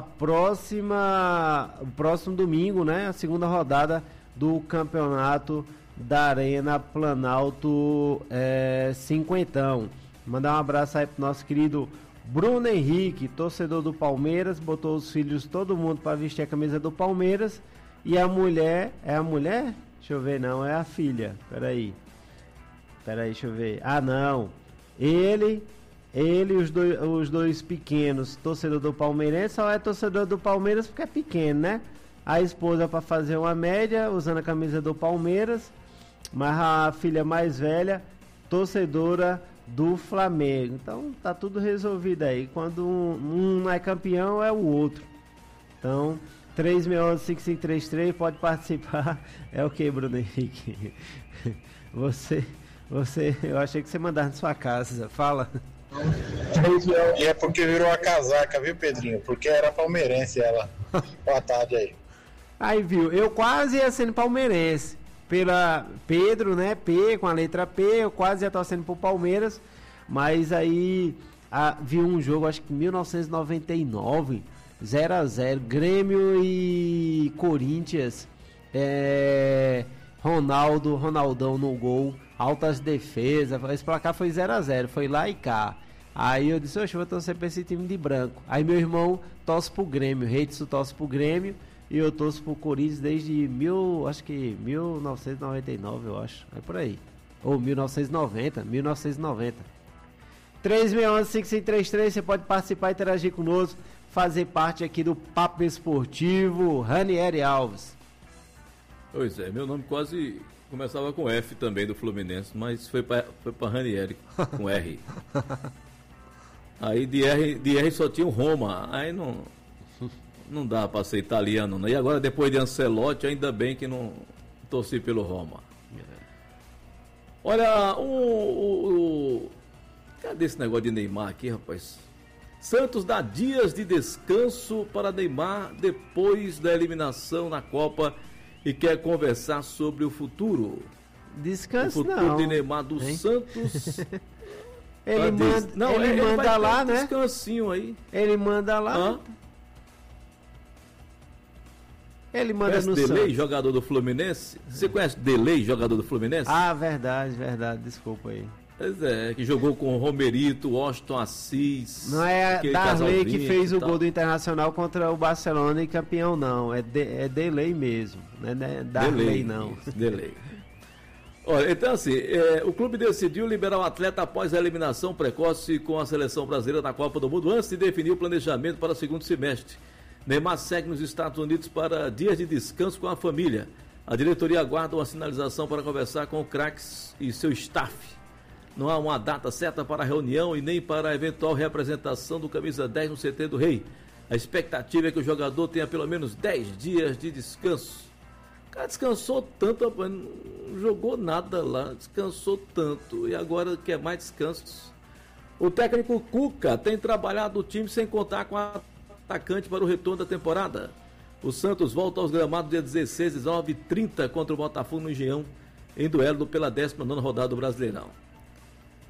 o próximo domingo, né, a segunda rodada do campeonato da Arena Planalto cinquentão. Mandar um abraço aí pro nosso querido Bruno Henrique, torcedor do Palmeiras, botou os filhos, todo mundo para vestir a camisa do Palmeiras. E a mulher, é a mulher? Deixa eu ver, não, é a filha. Peraí, deixa eu ver. Ah, não. Ele os dois pequenos, torcedor do Palmeirense, só é torcedor do Palmeiras porque é pequeno, né? A esposa para fazer uma média, usando a camisa do Palmeiras, mas a filha mais velha, torcedora do Flamengo. Então tá tudo resolvido aí. Quando um não é campeão, é o outro. Então 361-5533 pode participar. É o que, Bruno Henrique? Você, eu achei que você mandava na sua casa. Fala. E é porque virou a casaca, viu, Pedrinho? Porque era palmeirense ela. Boa tarde aí. Aí, viu, eu quase ia sendo palmeirense. Pela Pedro, né? P, com a letra P, eu quase ia torcendo pro Palmeiras, mas aí vi um jogo, acho que 1999, 0x0, Grêmio e Corinthians, Ronaldão no gol, altas defesas, esse placar foi 0x0, foi lá e cá. Aí eu disse, oxe, eu vou torcer pra esse time de branco. Aí meu irmão torce pro Grêmio, Reitson torce pro Grêmio, e eu torço pro Corinthians desde 1999, eu acho. É por aí. Ou 1990. 361-5533, você pode participar, interagir conosco, fazer parte aqui do Papo Esportivo. Ranieri Alves. Pois é, meu nome quase começava com F também do Fluminense, mas foi pra Ranieri com R. Aí de R só tinha o Roma, aí não dá para ser italiano, né? E agora, depois de Ancelotti, ainda bem que não torci pelo Roma. Olha, cadê esse negócio de Neymar aqui, rapaz? Santos dá dias de descanso para Neymar depois da eliminação na Copa e quer conversar sobre o futuro. Descanso o futuro não. de Neymar do Santos. ele manda lá, né? Descansinho aí. Ele manda lá. Ele manda no Delay, Santos. jogador do Fluminense? Você conhece Delay, jogador do Fluminense? Ah, verdade, desculpa aí. Pois é, que jogou com o Romerito, Washington Assis. Não é Darley que fez o gol do Internacional contra o Barcelona e campeão, não. É Delay mesmo. Não é Darley, não. Delay. Olha, então assim, o clube decidiu liberar o atleta após a eliminação precoce com a seleção brasileira na Copa do Mundo, antes de definir o planejamento para o segundo semestre. Neymar segue nos Estados Unidos para dias de descanso com a família. A diretoria aguarda uma sinalização para conversar com o craques e seu staff. Não há uma data certa para a reunião e nem para a eventual representação do camisa 10 no CT do Rei. A expectativa é que o jogador tenha pelo menos 10 dias de descanso. O cara descansou tanto, rapaz, não jogou nada lá, descansou tanto e agora quer mais descansos. O técnico Cuca tem trabalhado o time sem contar com a atacante para o retorno da temporada. O Santos volta aos gramados dia 16, 19 e 30 contra o Botafogo no Engenhão, em duelo pela 19ª rodada do Brasileirão.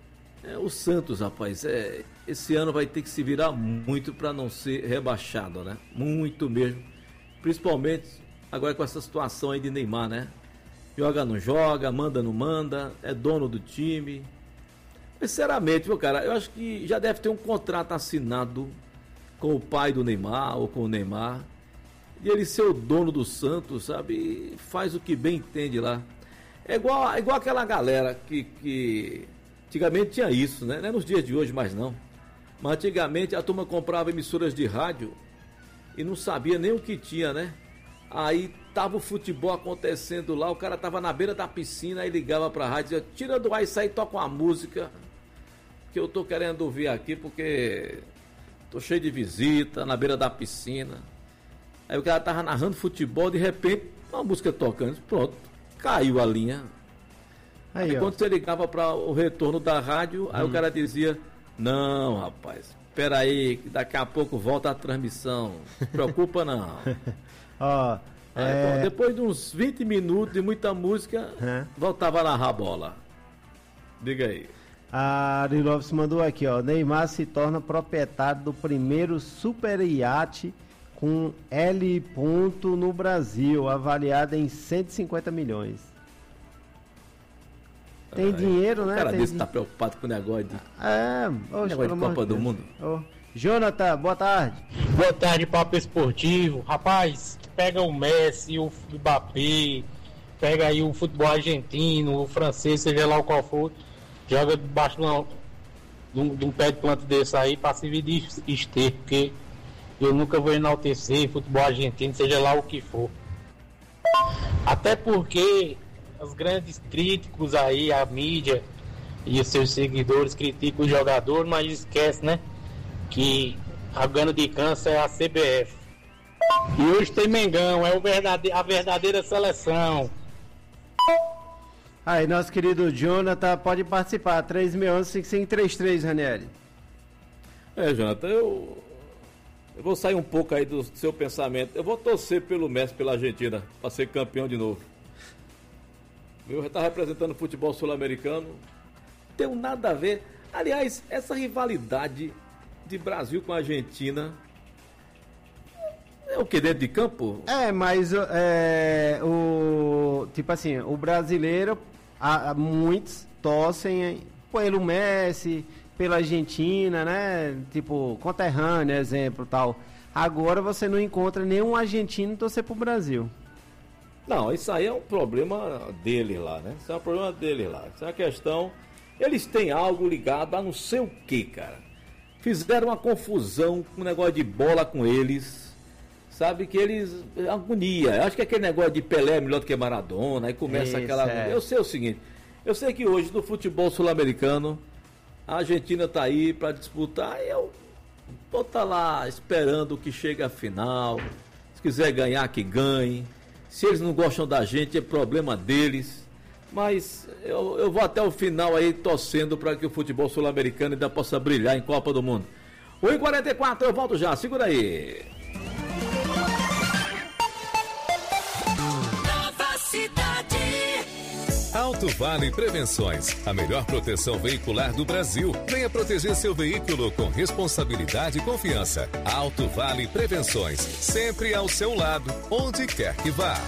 O Santos, rapaz, esse ano vai ter que se virar muito para não ser rebaixado, né? Muito mesmo. Principalmente agora com essa situação aí de Neymar, né? Joga, não joga, manda, não manda, é dono do time. Sinceramente, meu cara, eu acho que já deve ter um contrato assinado com o pai do Neymar ou com o Neymar. E ele ser o dono do Santos, sabe? E faz o que bem entende lá. É igual aquela galera que antigamente tinha isso, né? Não é nos dias de hoje mais não. Mas antigamente a turma comprava emissoras de rádio e não sabia nem o que tinha, né? Aí tava o futebol acontecendo lá, o cara tava na beira da piscina, aí ligava pra rádio e dizia, tira do ar isso aí, toca uma música que eu tô querendo ouvir aqui porque tô cheio de visita, na beira da piscina. Aí o cara tava narrando futebol, de repente, uma música tocando, pronto, caiu a linha. Aí quando você ligava para o retorno da rádio, aí o cara dizia, não, rapaz, espera aí, que daqui a pouco volta a transmissão, não se preocupa não. Bom, depois de uns 20 minutos de muita música, voltava a narrar a bola. Diga aí. A Ari Lopes mandou aqui, ó, Neymar se torna proprietário do primeiro super iate com L ponto no Brasil, avaliado em 150 milhões. Tem dinheiro, né? O cara desse tá preocupado com o negócio de... negócio de Copa do Mundo. Jonathan, boa tarde. Boa tarde, Papo Esportivo. Rapaz, pega o Messi, o Mbappé, pega aí o futebol argentino, o francês, seja lá o qual for, joga debaixo de um pé de planta desse aí pra servir de esterco, porque eu nunca vou enaltecer futebol argentino, seja lá o que for. Até porque os grandes críticos aí, a mídia e os seus seguidores criticam o jogador, mas esquece, né? Que a gana de câncer é a CBF. E hoje tem Mengão, é a verdadeira seleção. Aí, nosso querido Jonathan pode participar, 3.11-5533, Ranieri. Jonathan, eu vou sair um pouco aí do seu pensamento. Eu vou torcer pelo Messi, pela Argentina, para ser campeão de novo. Eu já tá representando o futebol sul-americano. Não tem nada a ver. Aliás, essa rivalidade de Brasil com a Argentina é o que dentro de campo? Mas tipo assim, o brasileiro, muitos torcem pelo Messi, pela Argentina, né? Tipo, conterrâneo, exemplo, tal. Agora você não encontra nenhum argentino torcer pro Brasil. Não, isso aí é um problema dele lá, né? Isso é um problema dele lá. Isso é uma questão... Eles têm algo ligado a não sei o que, cara. Fizeram uma confusão com o negócio de bola com eles. Sabe que eles... Agonia. Eu acho que aquele negócio de Pelé é melhor do que Maradona. Aí começa aquela... Eu sei o seguinte. Eu sei que hoje no futebol sul-americano a Argentina tá aí para disputar. E eu vou estar lá esperando que chegue a final. Se quiser ganhar, que ganhe. Se eles não gostam da gente, é problema deles. Mas eu vou até o final aí torcendo para que o futebol sul-americano ainda possa brilhar em Copa do Mundo. 1h44, eu volto já, segura aí. Nova Cidade. Alto Vale Prevenções, a melhor proteção veicular do Brasil. Venha proteger seu veículo com responsabilidade e confiança. Alto Vale Prevenções, sempre ao seu lado, onde quer que vá.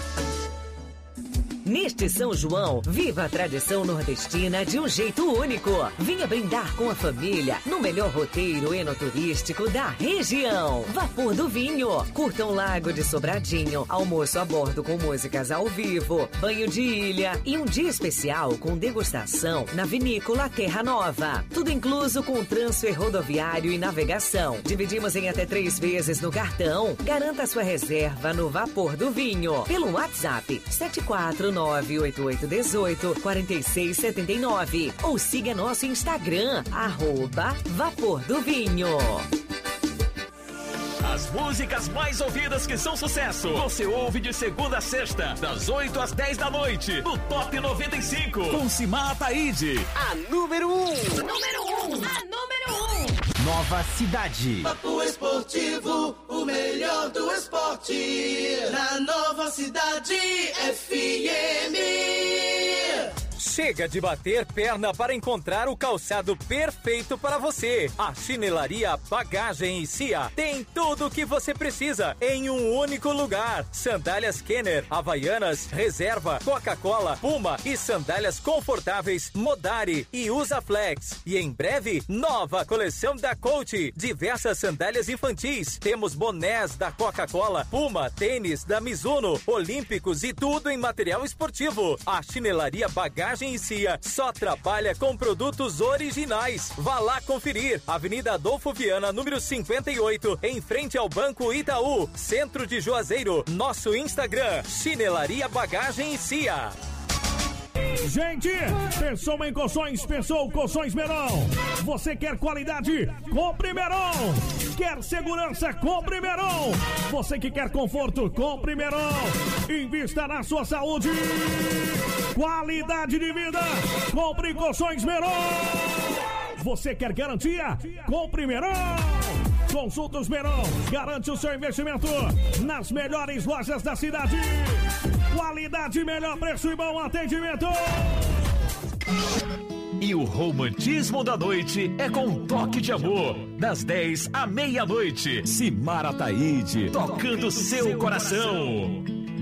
Neste São João, viva a tradição nordestina de um jeito único. Venha brindar com a família no melhor roteiro enoturístico da região. Vapor do Vinho. Curta um lago de Sobradinho, almoço a bordo com músicas ao vivo, banho de ilha e um dia especial com degustação na vinícola Terra Nova. Tudo incluso com transfer rodoviário e navegação. Dividimos em até 3 vezes no cartão. Garanta sua reserva no Vapor do Vinho pelo WhatsApp 749-8818-4679 ou siga nosso Instagram, @Vapor do Vinho. As músicas mais ouvidas que são sucesso, você ouve de segunda a sexta, das 8 às 10 da noite, no Top 95, com Simar Ataíde. A número 1. A número 1. Nova Cidade. Papo Esportivo, o melhor do esporte. Na Nova Cidade FM. Chega de bater perna para encontrar o calçado perfeito para você. A Chinelaria Bagagem e Cia tem tudo o que você precisa em um único lugar. Sandálias Kenner, Havaianas, Reserva, Coca-Cola, Puma e sandálias confortáveis Modari e Usaflex. E em breve, nova coleção da Coach. Diversas sandálias infantis. Temos bonés da Coca-Cola, Puma, tênis da Mizuno, olímpicos e tudo em material esportivo. A Chinelaria Bagagem e Cia só trabalha com produtos originais. Vá lá conferir. Avenida Adolfo Viana, número 58, em frente ao Banco Itaú, centro de Juazeiro. Nosso Instagram, Chinelaria Bagagem e Cia. Gente, pensou em colchões, pensou colchões Meron. Você quer qualidade? Compre Meron. Quer segurança? Compre Meron. Você que quer conforto? Compre Meron. Invista na sua saúde. Qualidade de vida? Compre colchões Meron. Você quer garantia? Compre Meron. Consultas Meron, garante o seu investimento nas melhores lojas da cidade. Qualidade, melhor preço e bom atendimento. E o romantismo da noite é com um toque de amor. Das 10 à meia-noite. Cimar Ataíde, tocando seu coração.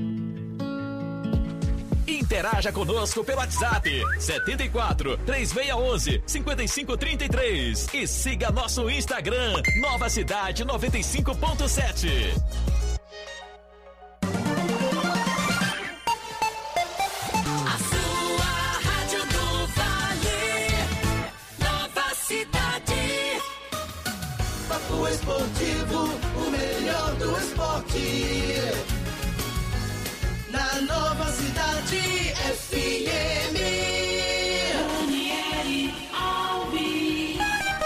Interaja conosco pelo WhatsApp 74 3611 5533 e siga nosso Instagram Nova Cidade 95.7. A sua rádio do Vale, Nova Cidade. Papo Esportivo, o melhor do esporte. Na Nova Cidade FM. Daniele Alves.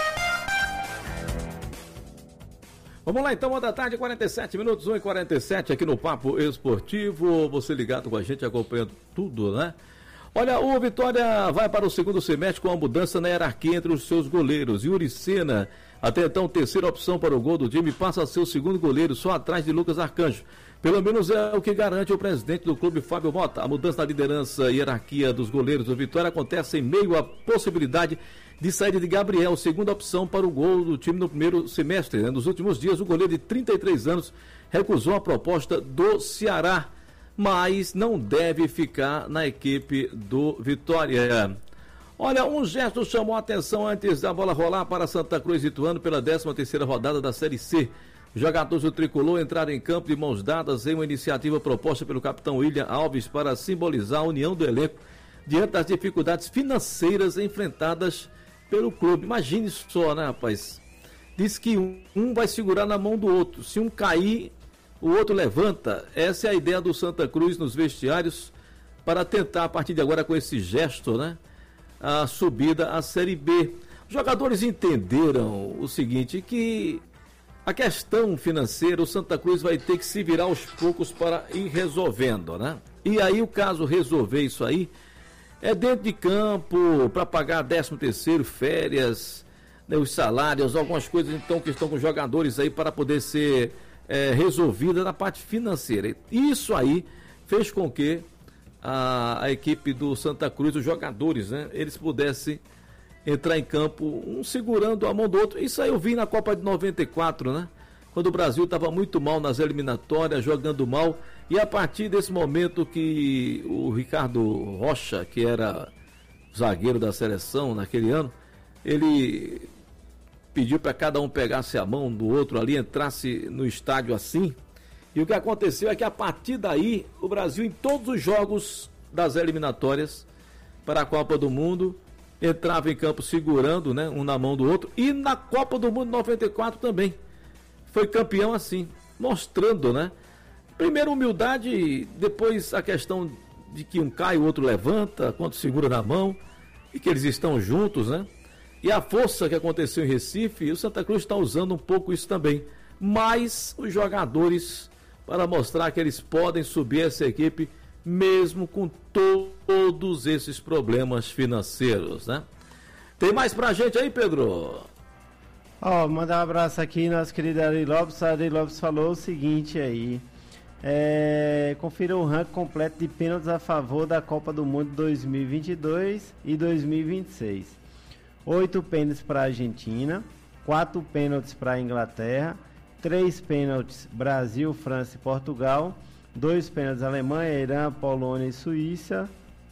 Vamos lá então, 1h, 47 minutos, 1h47 aqui no Papo Esportivo. Você ligado com a gente, acompanhando tudo, né? Olha, o Vitória vai para o segundo semestre com a mudança na hierarquia entre os seus goleiros. Yuri Sena, até então terceira opção para o gol do time, passa a ser o segundo goleiro, só atrás de Lucas Arcanjo. Pelo menos é o que garante o presidente do clube, Fábio Mota. A mudança na liderança e hierarquia dos goleiros do Vitória acontece em meio à possibilidade de saída de Gabriel, segunda opção para o gol do time no primeiro semestre. Nos últimos dias, o goleiro de 33 anos recusou a proposta do Ceará, mas não deve ficar na equipe do Vitória. Olha, um gesto chamou a atenção antes da bola rolar para Santa Cruz e Ituano pela 13ª rodada da Série C. Os jogadores do Tricolor entraram em campo de mãos dadas em uma iniciativa proposta pelo capitão William Alves para simbolizar a união do elenco diante das dificuldades financeiras enfrentadas pelo clube. Imagine só, né, rapaz? Diz que um vai segurar na mão do outro. Se um cair, o outro levanta. Essa é a ideia do Santa Cruz nos vestiários para tentar, a partir de agora, com esse gesto, né, a subida à Série B. Os jogadores entenderam o seguinte, que a questão financeira, o Santa Cruz vai ter que se virar aos poucos para ir resolvendo, né? E aí, o caso resolver isso aí, é dentro de campo, para pagar 13º, férias, né, os salários, algumas coisas então que estão com os jogadores aí para poder ser resolvida na parte financeira. Isso aí fez com que a equipe do Santa Cruz, os jogadores, né, eles pudessem entrar em campo, um segurando a mão do outro. Isso aí eu vi na Copa de 94, né? Quando o Brasil estava muito mal nas eliminatórias, jogando mal, e a partir desse momento que o Ricardo Rocha, que era zagueiro da seleção naquele ano, ele pediu para cada um pegasse a mão do outro ali, entrasse no estádio assim, e o que aconteceu é que a partir daí, o Brasil em todos os jogos das eliminatórias para a Copa do Mundo, entrava em campo segurando, né, um na mão do outro, e na Copa do Mundo 94 também foi campeão assim, mostrando, né, primeiro humildade, depois a questão de que um cai, o outro levanta, quando segura na mão, e que eles estão juntos, né, e a força que aconteceu em Recife, o Santa Cruz está usando um pouco isso também, mas os jogadores, para mostrar que eles podem subir essa equipe mesmo com todos esses problemas financeiros, né? Tem mais pra gente aí, Pedro? Mandar um abraço aqui, nossa querida Ari Lopes. A Ari Lopes falou o seguinte aí: Confira o ranking completo de pênaltis a favor da Copa do Mundo 2022 e 2026. 8 pênaltis para a Argentina, 4 pênaltis para a Inglaterra, 3 pênaltis Brasil, França e Portugal, 2 pênaltis Alemanha, Irã, Polônia e Suíça,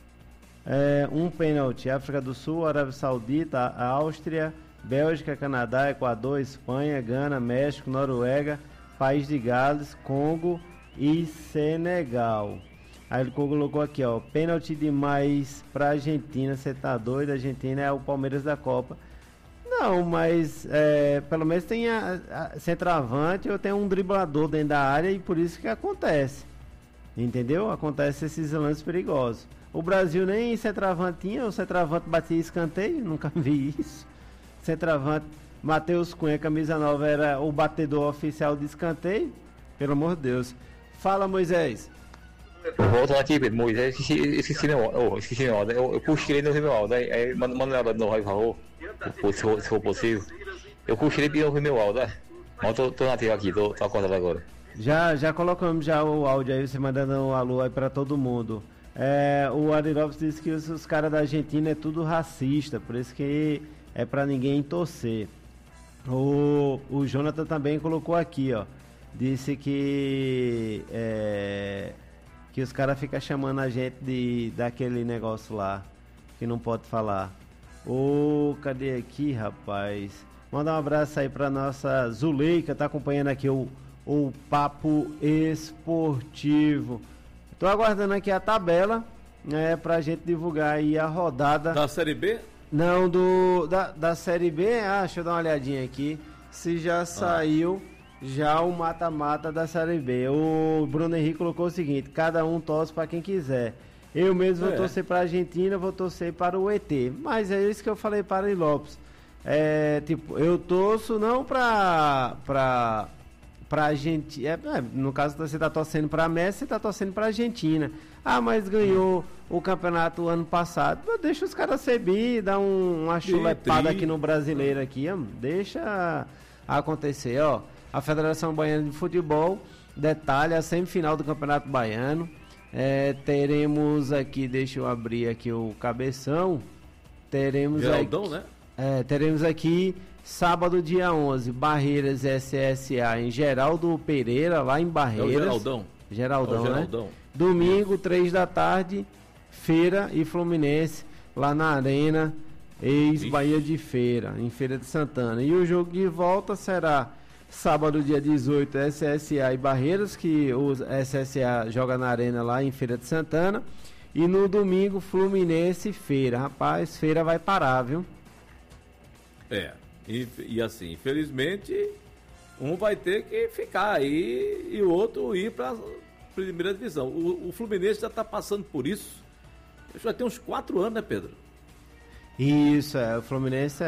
1 pênalti África do Sul, Arábia Saudita, Áustria, Bélgica, Canadá, Equador, Espanha, Gana, México, Noruega, País de Gales, Congo e Senegal. Aí ele colocou aqui, ó, pênalti demais pra Argentina, você tá doido? A Argentina é o Palmeiras da Copa. Não, mas pelo menos tem a centroavante ou tem um driblador dentro da área e por isso que acontece. Entendeu? Acontece esses lances perigosos. O Brasil nem centroavante tinha, o centroavante batia escanteio, nunca vi isso. Centroavante, Matheus Cunha, camisa 9, era o batedor oficial de escanteio. Pelo amor de Deus. Fala, Moisés. Voltando aqui, Pedro, Moisés, esqueci meu áudio. Eu cochilei no meu áudio. Aí manda ela de novo, por favor. Se for possível. Eu cochilei e ouvi meu áudio, né? Mas tô nativo aqui, tô acordado agora. Já colocamos já o áudio aí, você mandando um alô aí pra todo mundo. O Arirópolis disse que os caras da Argentina é tudo racista, por isso que é pra ninguém torcer. O Jonathan também colocou aqui, ó. Disse que os caras ficam chamando a gente daquele negócio lá, que não pode falar. Cadê aqui, rapaz? Manda um abraço aí pra nossa Zuleika, tá acompanhando aqui o Papo Esportivo. Tô aguardando aqui a tabela, pra gente divulgar aí a rodada. Da Série B? Não, da Série B, deixa eu dar uma olhadinha aqui, se já saiu já o mata-mata da Série B. O Bruno Henrique colocou o seguinte, cada um torce para quem quiser. Eu mesmo vou torcer para a Argentina, vou torcer para o ET. Mas é isso que eu falei para o Lopes. Eu torço não para Argentina. No caso, você está torcendo para a Messi, você está torcendo para a Argentina. Mas ganhou o campeonato ano passado. Deixa os caras subir, dar uma chulepada aqui no brasileiro aqui. Deixa acontecer, ó. A Federação Baiana de Futebol detalha a semifinal do Campeonato Baiano. Teremos aqui, deixa eu abrir aqui o cabeção. Teremos Geraldão, aqui, né? Teremos aqui sábado, dia 11, Barreiras SSA em Geraldo Pereira, lá em Barreiras. Geraldão, né? Domingo, 3 da tarde, Feira e Fluminense, lá na Arena, ex-Bahia de Feira, em Feira de Santana. E o jogo de volta será sábado, dia 18, SSA e Barreiras, que o SSA joga na Arena lá em Feira de Santana. E no domingo, Fluminense e Feira. Rapaz, Feira vai parar, viu? E assim, infelizmente, um vai ter que ficar aí e o outro ir para a primeira divisão. O Fluminense já está passando por isso. Já tem uns 4 anos, né, Pedro? Isso, o Fluminense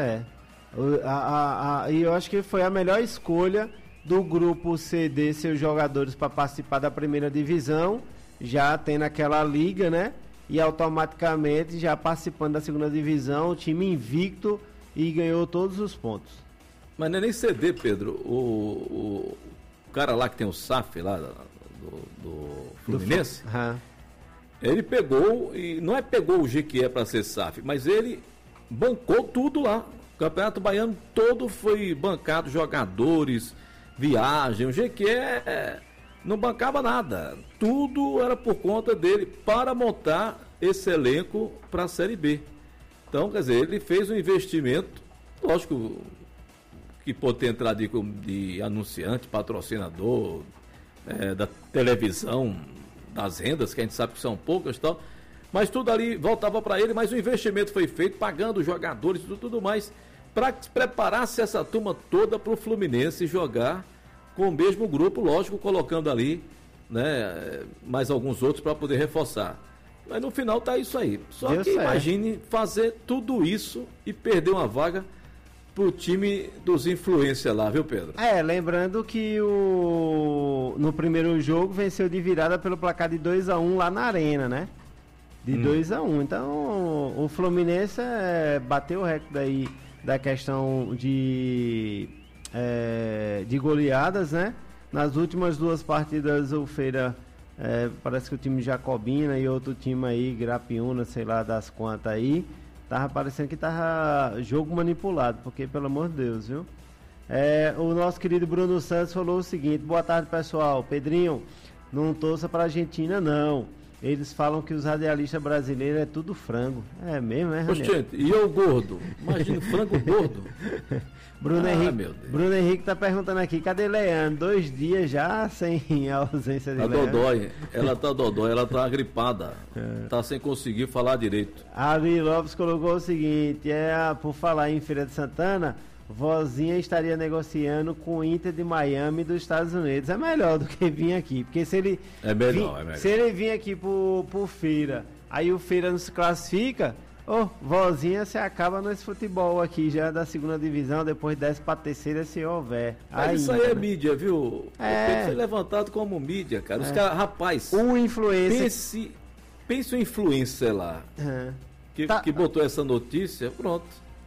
e eu acho que foi a melhor escolha do grupo ceder seus jogadores para participar da primeira divisão, já tendo aquela liga, né? E automaticamente já participando da segunda divisão, o time invicto e ganhou todos os pontos. Mas não é nem ceder, Pedro. O cara lá que tem o SAF lá do Fluminense, ele pegou, e não pegou o Jequié para ser SAF, mas ele bancou tudo lá. O Campeonato Baiano todo foi bancado, jogadores, viagem. O Jequié não bancava nada. Tudo era por conta dele para montar esse elenco para a Série B. Então, quer dizer, ele fez um investimento, lógico que pode ter entrado de anunciante, patrocinador, da televisão, das rendas, que a gente sabe que são poucas e tal. Mas tudo ali voltava para ele, mas o investimento foi feito, pagando os jogadores e tudo mais, para que preparasse essa turma toda para o Fluminense jogar com o mesmo grupo, lógico, colocando ali, né, mais alguns outros para poder reforçar. Mas no final tá isso aí. Só Deus que imagine fazer tudo isso e perder uma vaga pro time dos influência lá, viu, Pedro? Lembrando que no primeiro jogo venceu de virada pelo placar de 2-1 lá na Arena, né? De 2-1. Então o Fluminense bateu o recorde aí da questão de goleadas, né? Nas últimas 2 partidas, o Feira, parece que o time Jacobina e outro time aí, Grapiúna, sei lá das quantas aí, tava parecendo que tava jogo manipulado, porque pelo amor de Deus, viu? O nosso querido Bruno Santos falou o seguinte: boa tarde, pessoal. Pedrinho, não torça pra Argentina, não. Eles falam que os radialistas brasileiros é tudo frango. É mesmo, né, Ranieri? Gente, e eu gordo? Imagina, frango gordo. Bruno Henrique tá perguntando aqui, cadê Leandro? 2 dias já sem a ausência de Leandro. Ela tá dodói, ela tá gripada. Tá sem conseguir falar direito. Ari Lopes colocou o seguinte: por falar em Feira de Santana, vozinha estaria negociando com o Inter de Miami dos Estados Unidos. É melhor do que vir aqui, porque se ele se ele vir aqui pro Feira, aí o Feira não se classifica, vozinha, você acaba nesse futebol aqui já da 2ª divisão, depois desce pra 3ª se houver. Mas isso aí é mídia, viu? Tem que ser levantado como mídia, cara. Os caras, rapaz, o influencer, pense o influencer lá, que botou essa notícia, pronto.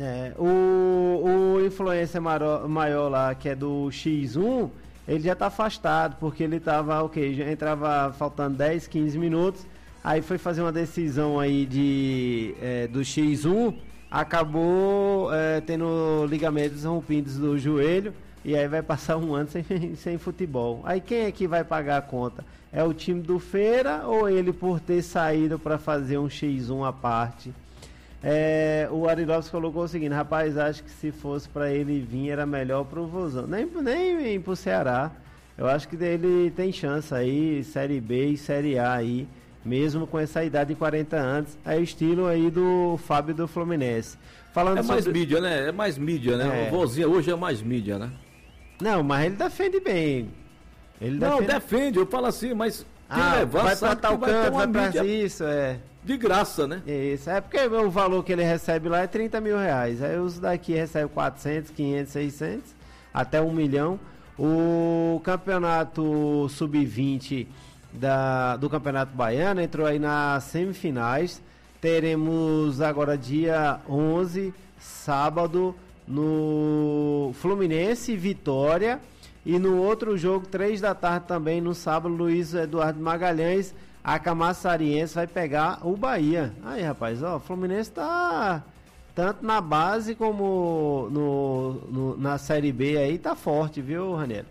O influencer maior lá, que é do X1, ele já tá afastado, porque ele tava, já entrava faltando 10, 15 minutos, aí foi fazer uma decisão aí do X1, acabou tendo ligamentos rompidos do joelho, e aí vai passar um ano sem futebol. Aí quem é que vai pagar a conta? É o time do Feira ou ele por ter saído para fazer um X1 à parte? O Ari Lopes colocou o seguinte: rapaz, acho que se fosse para ele vir era melhor pro Vozão, nem pro Ceará. Eu acho que ele tem chance aí, Série B e Série A aí, mesmo com essa idade de 40 anos, é o estilo aí do Fábio do Fluminense. Falando mais mídia, né? É mais mídia, né? O Vozinha hoje é mais mídia, né? Não, mas ele defende bem. Defende, eu falo assim, mas vai pra tal canto, vai pra isso, de graça, né? Isso, porque o valor que ele recebe lá é 30 mil reais. Aí os daqui recebem 400, 500, 600, até 1 milhão. O campeonato sub-20 do Campeonato Baiano entrou aí nas semifinais. Teremos agora dia 11, sábado, no Fluminense e Vitória. E no outro jogo, 3 da tarde também, no sábado, Luiz Eduardo Magalhães, a Camaçariense vai pegar o Bahia. Aí, rapaz, o Fluminense tá tanto na base como na Série B aí, tá forte, viu, Ranieri?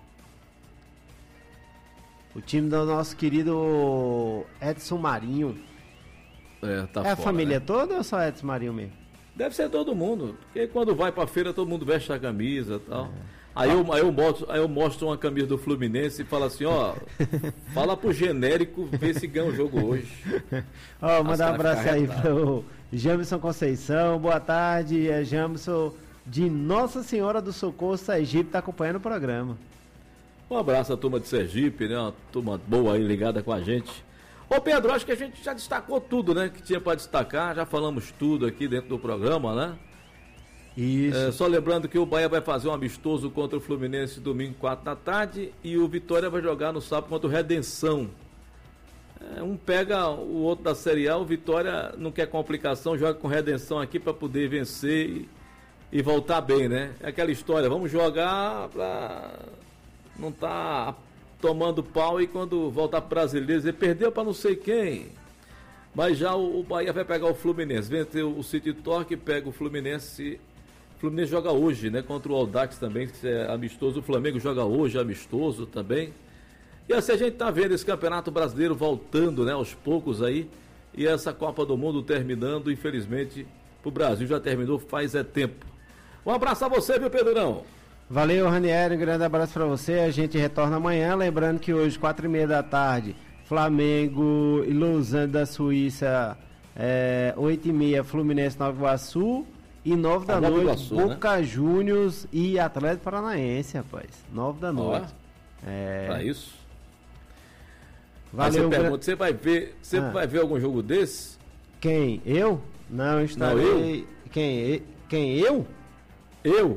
O time do nosso querido Edson Marinho. Tá a família toda ou só Edson Marinho mesmo? Deve ser todo mundo, porque quando vai pra feira todo mundo veste a camisa e tal. Aí eu mostro uma camisa do Fluminense e falo assim, fala pro genérico ver se ganha o jogo hoje. Mandar um abraço aí pro Jamison Conceição, boa tarde, Jamison de Nossa Senhora do Socorro, Sergipe, tá acompanhando o programa. Um abraço à turma de Sergipe, né, uma turma boa aí ligada com a gente. Ô Pedro, acho que a gente já destacou tudo, né, que tinha para destacar, já falamos tudo aqui dentro do programa, né? Isso. Só lembrando que o Bahia vai fazer um amistoso contra o Fluminense domingo 4 da tarde e o Vitória vai jogar no sábado contra o Redenção. Um pega o outro da Série A, o Vitória não quer complicação, joga com Redenção aqui para poder vencer e voltar bem, né? É aquela história, vamos jogar para não tá tomando pau e quando voltar para Brasileiro, ele perdeu para não sei quem. Mas já o Bahia vai pegar o Fluminense, venceu o City Torque, pega o Fluminense. O Fluminense joga hoje, né? Contra o Audax também, que é amistoso. O Flamengo joga hoje, amistoso também. E assim a gente tá vendo esse Campeonato Brasileiro voltando, né? Aos poucos aí. E essa Copa do Mundo terminando, infelizmente, pro Brasil já terminou faz tempo. Um abraço a você, viu, Pedrão? Valeu, Ranieri, um grande abraço para você. A gente retorna amanhã, lembrando que hoje, 4h30 da tarde, Flamengo e Lausanne da Suíça, 8h30, Fluminense Nova Iguaçu. E 9 da noite, Iguaçu, Boca, né? Juniors e Atlético Paranaense, rapaz. 9 da noite. Pra isso. Valeu. Você vai ver algum jogo desse? Quem? Eu? Não, estarei. Não, eu? Quem? Eu? Eu?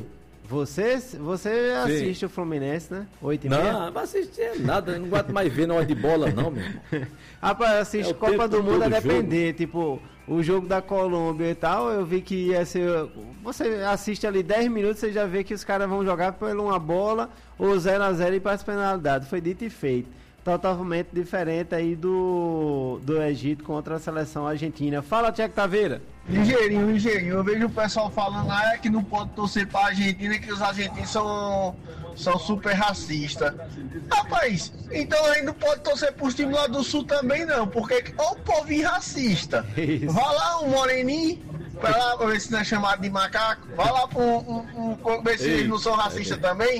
Você assiste o Fluminense, né? 8h30? Não vai assistir nada, eu não gosto mais ver na hora de bola, não, meu irmão. Rapaz, assiste Copa do Mundo a depender, tipo, o jogo da Colômbia e tal, eu vi que ia ser... Você assiste ali 10 minutos, você já vê que os caras vão jogar por uma bola ou 0x0 e para as penalidades. Foi dito e feito. Totalmente diferente aí do Egito contra a seleção argentina. Fala, Tiago Taveira. Ligeirinho. Eu vejo o pessoal falando lá que não pode torcer pra Argentina, que os argentinos são super racistas. Rapaz, então a gente não pode torcer pros times lá do Sul também não, porque olha o povinho racista. Vai lá um moreninho, vai lá pra ver se não é chamado de macaco, vai lá pra ver se eles não são racistas também.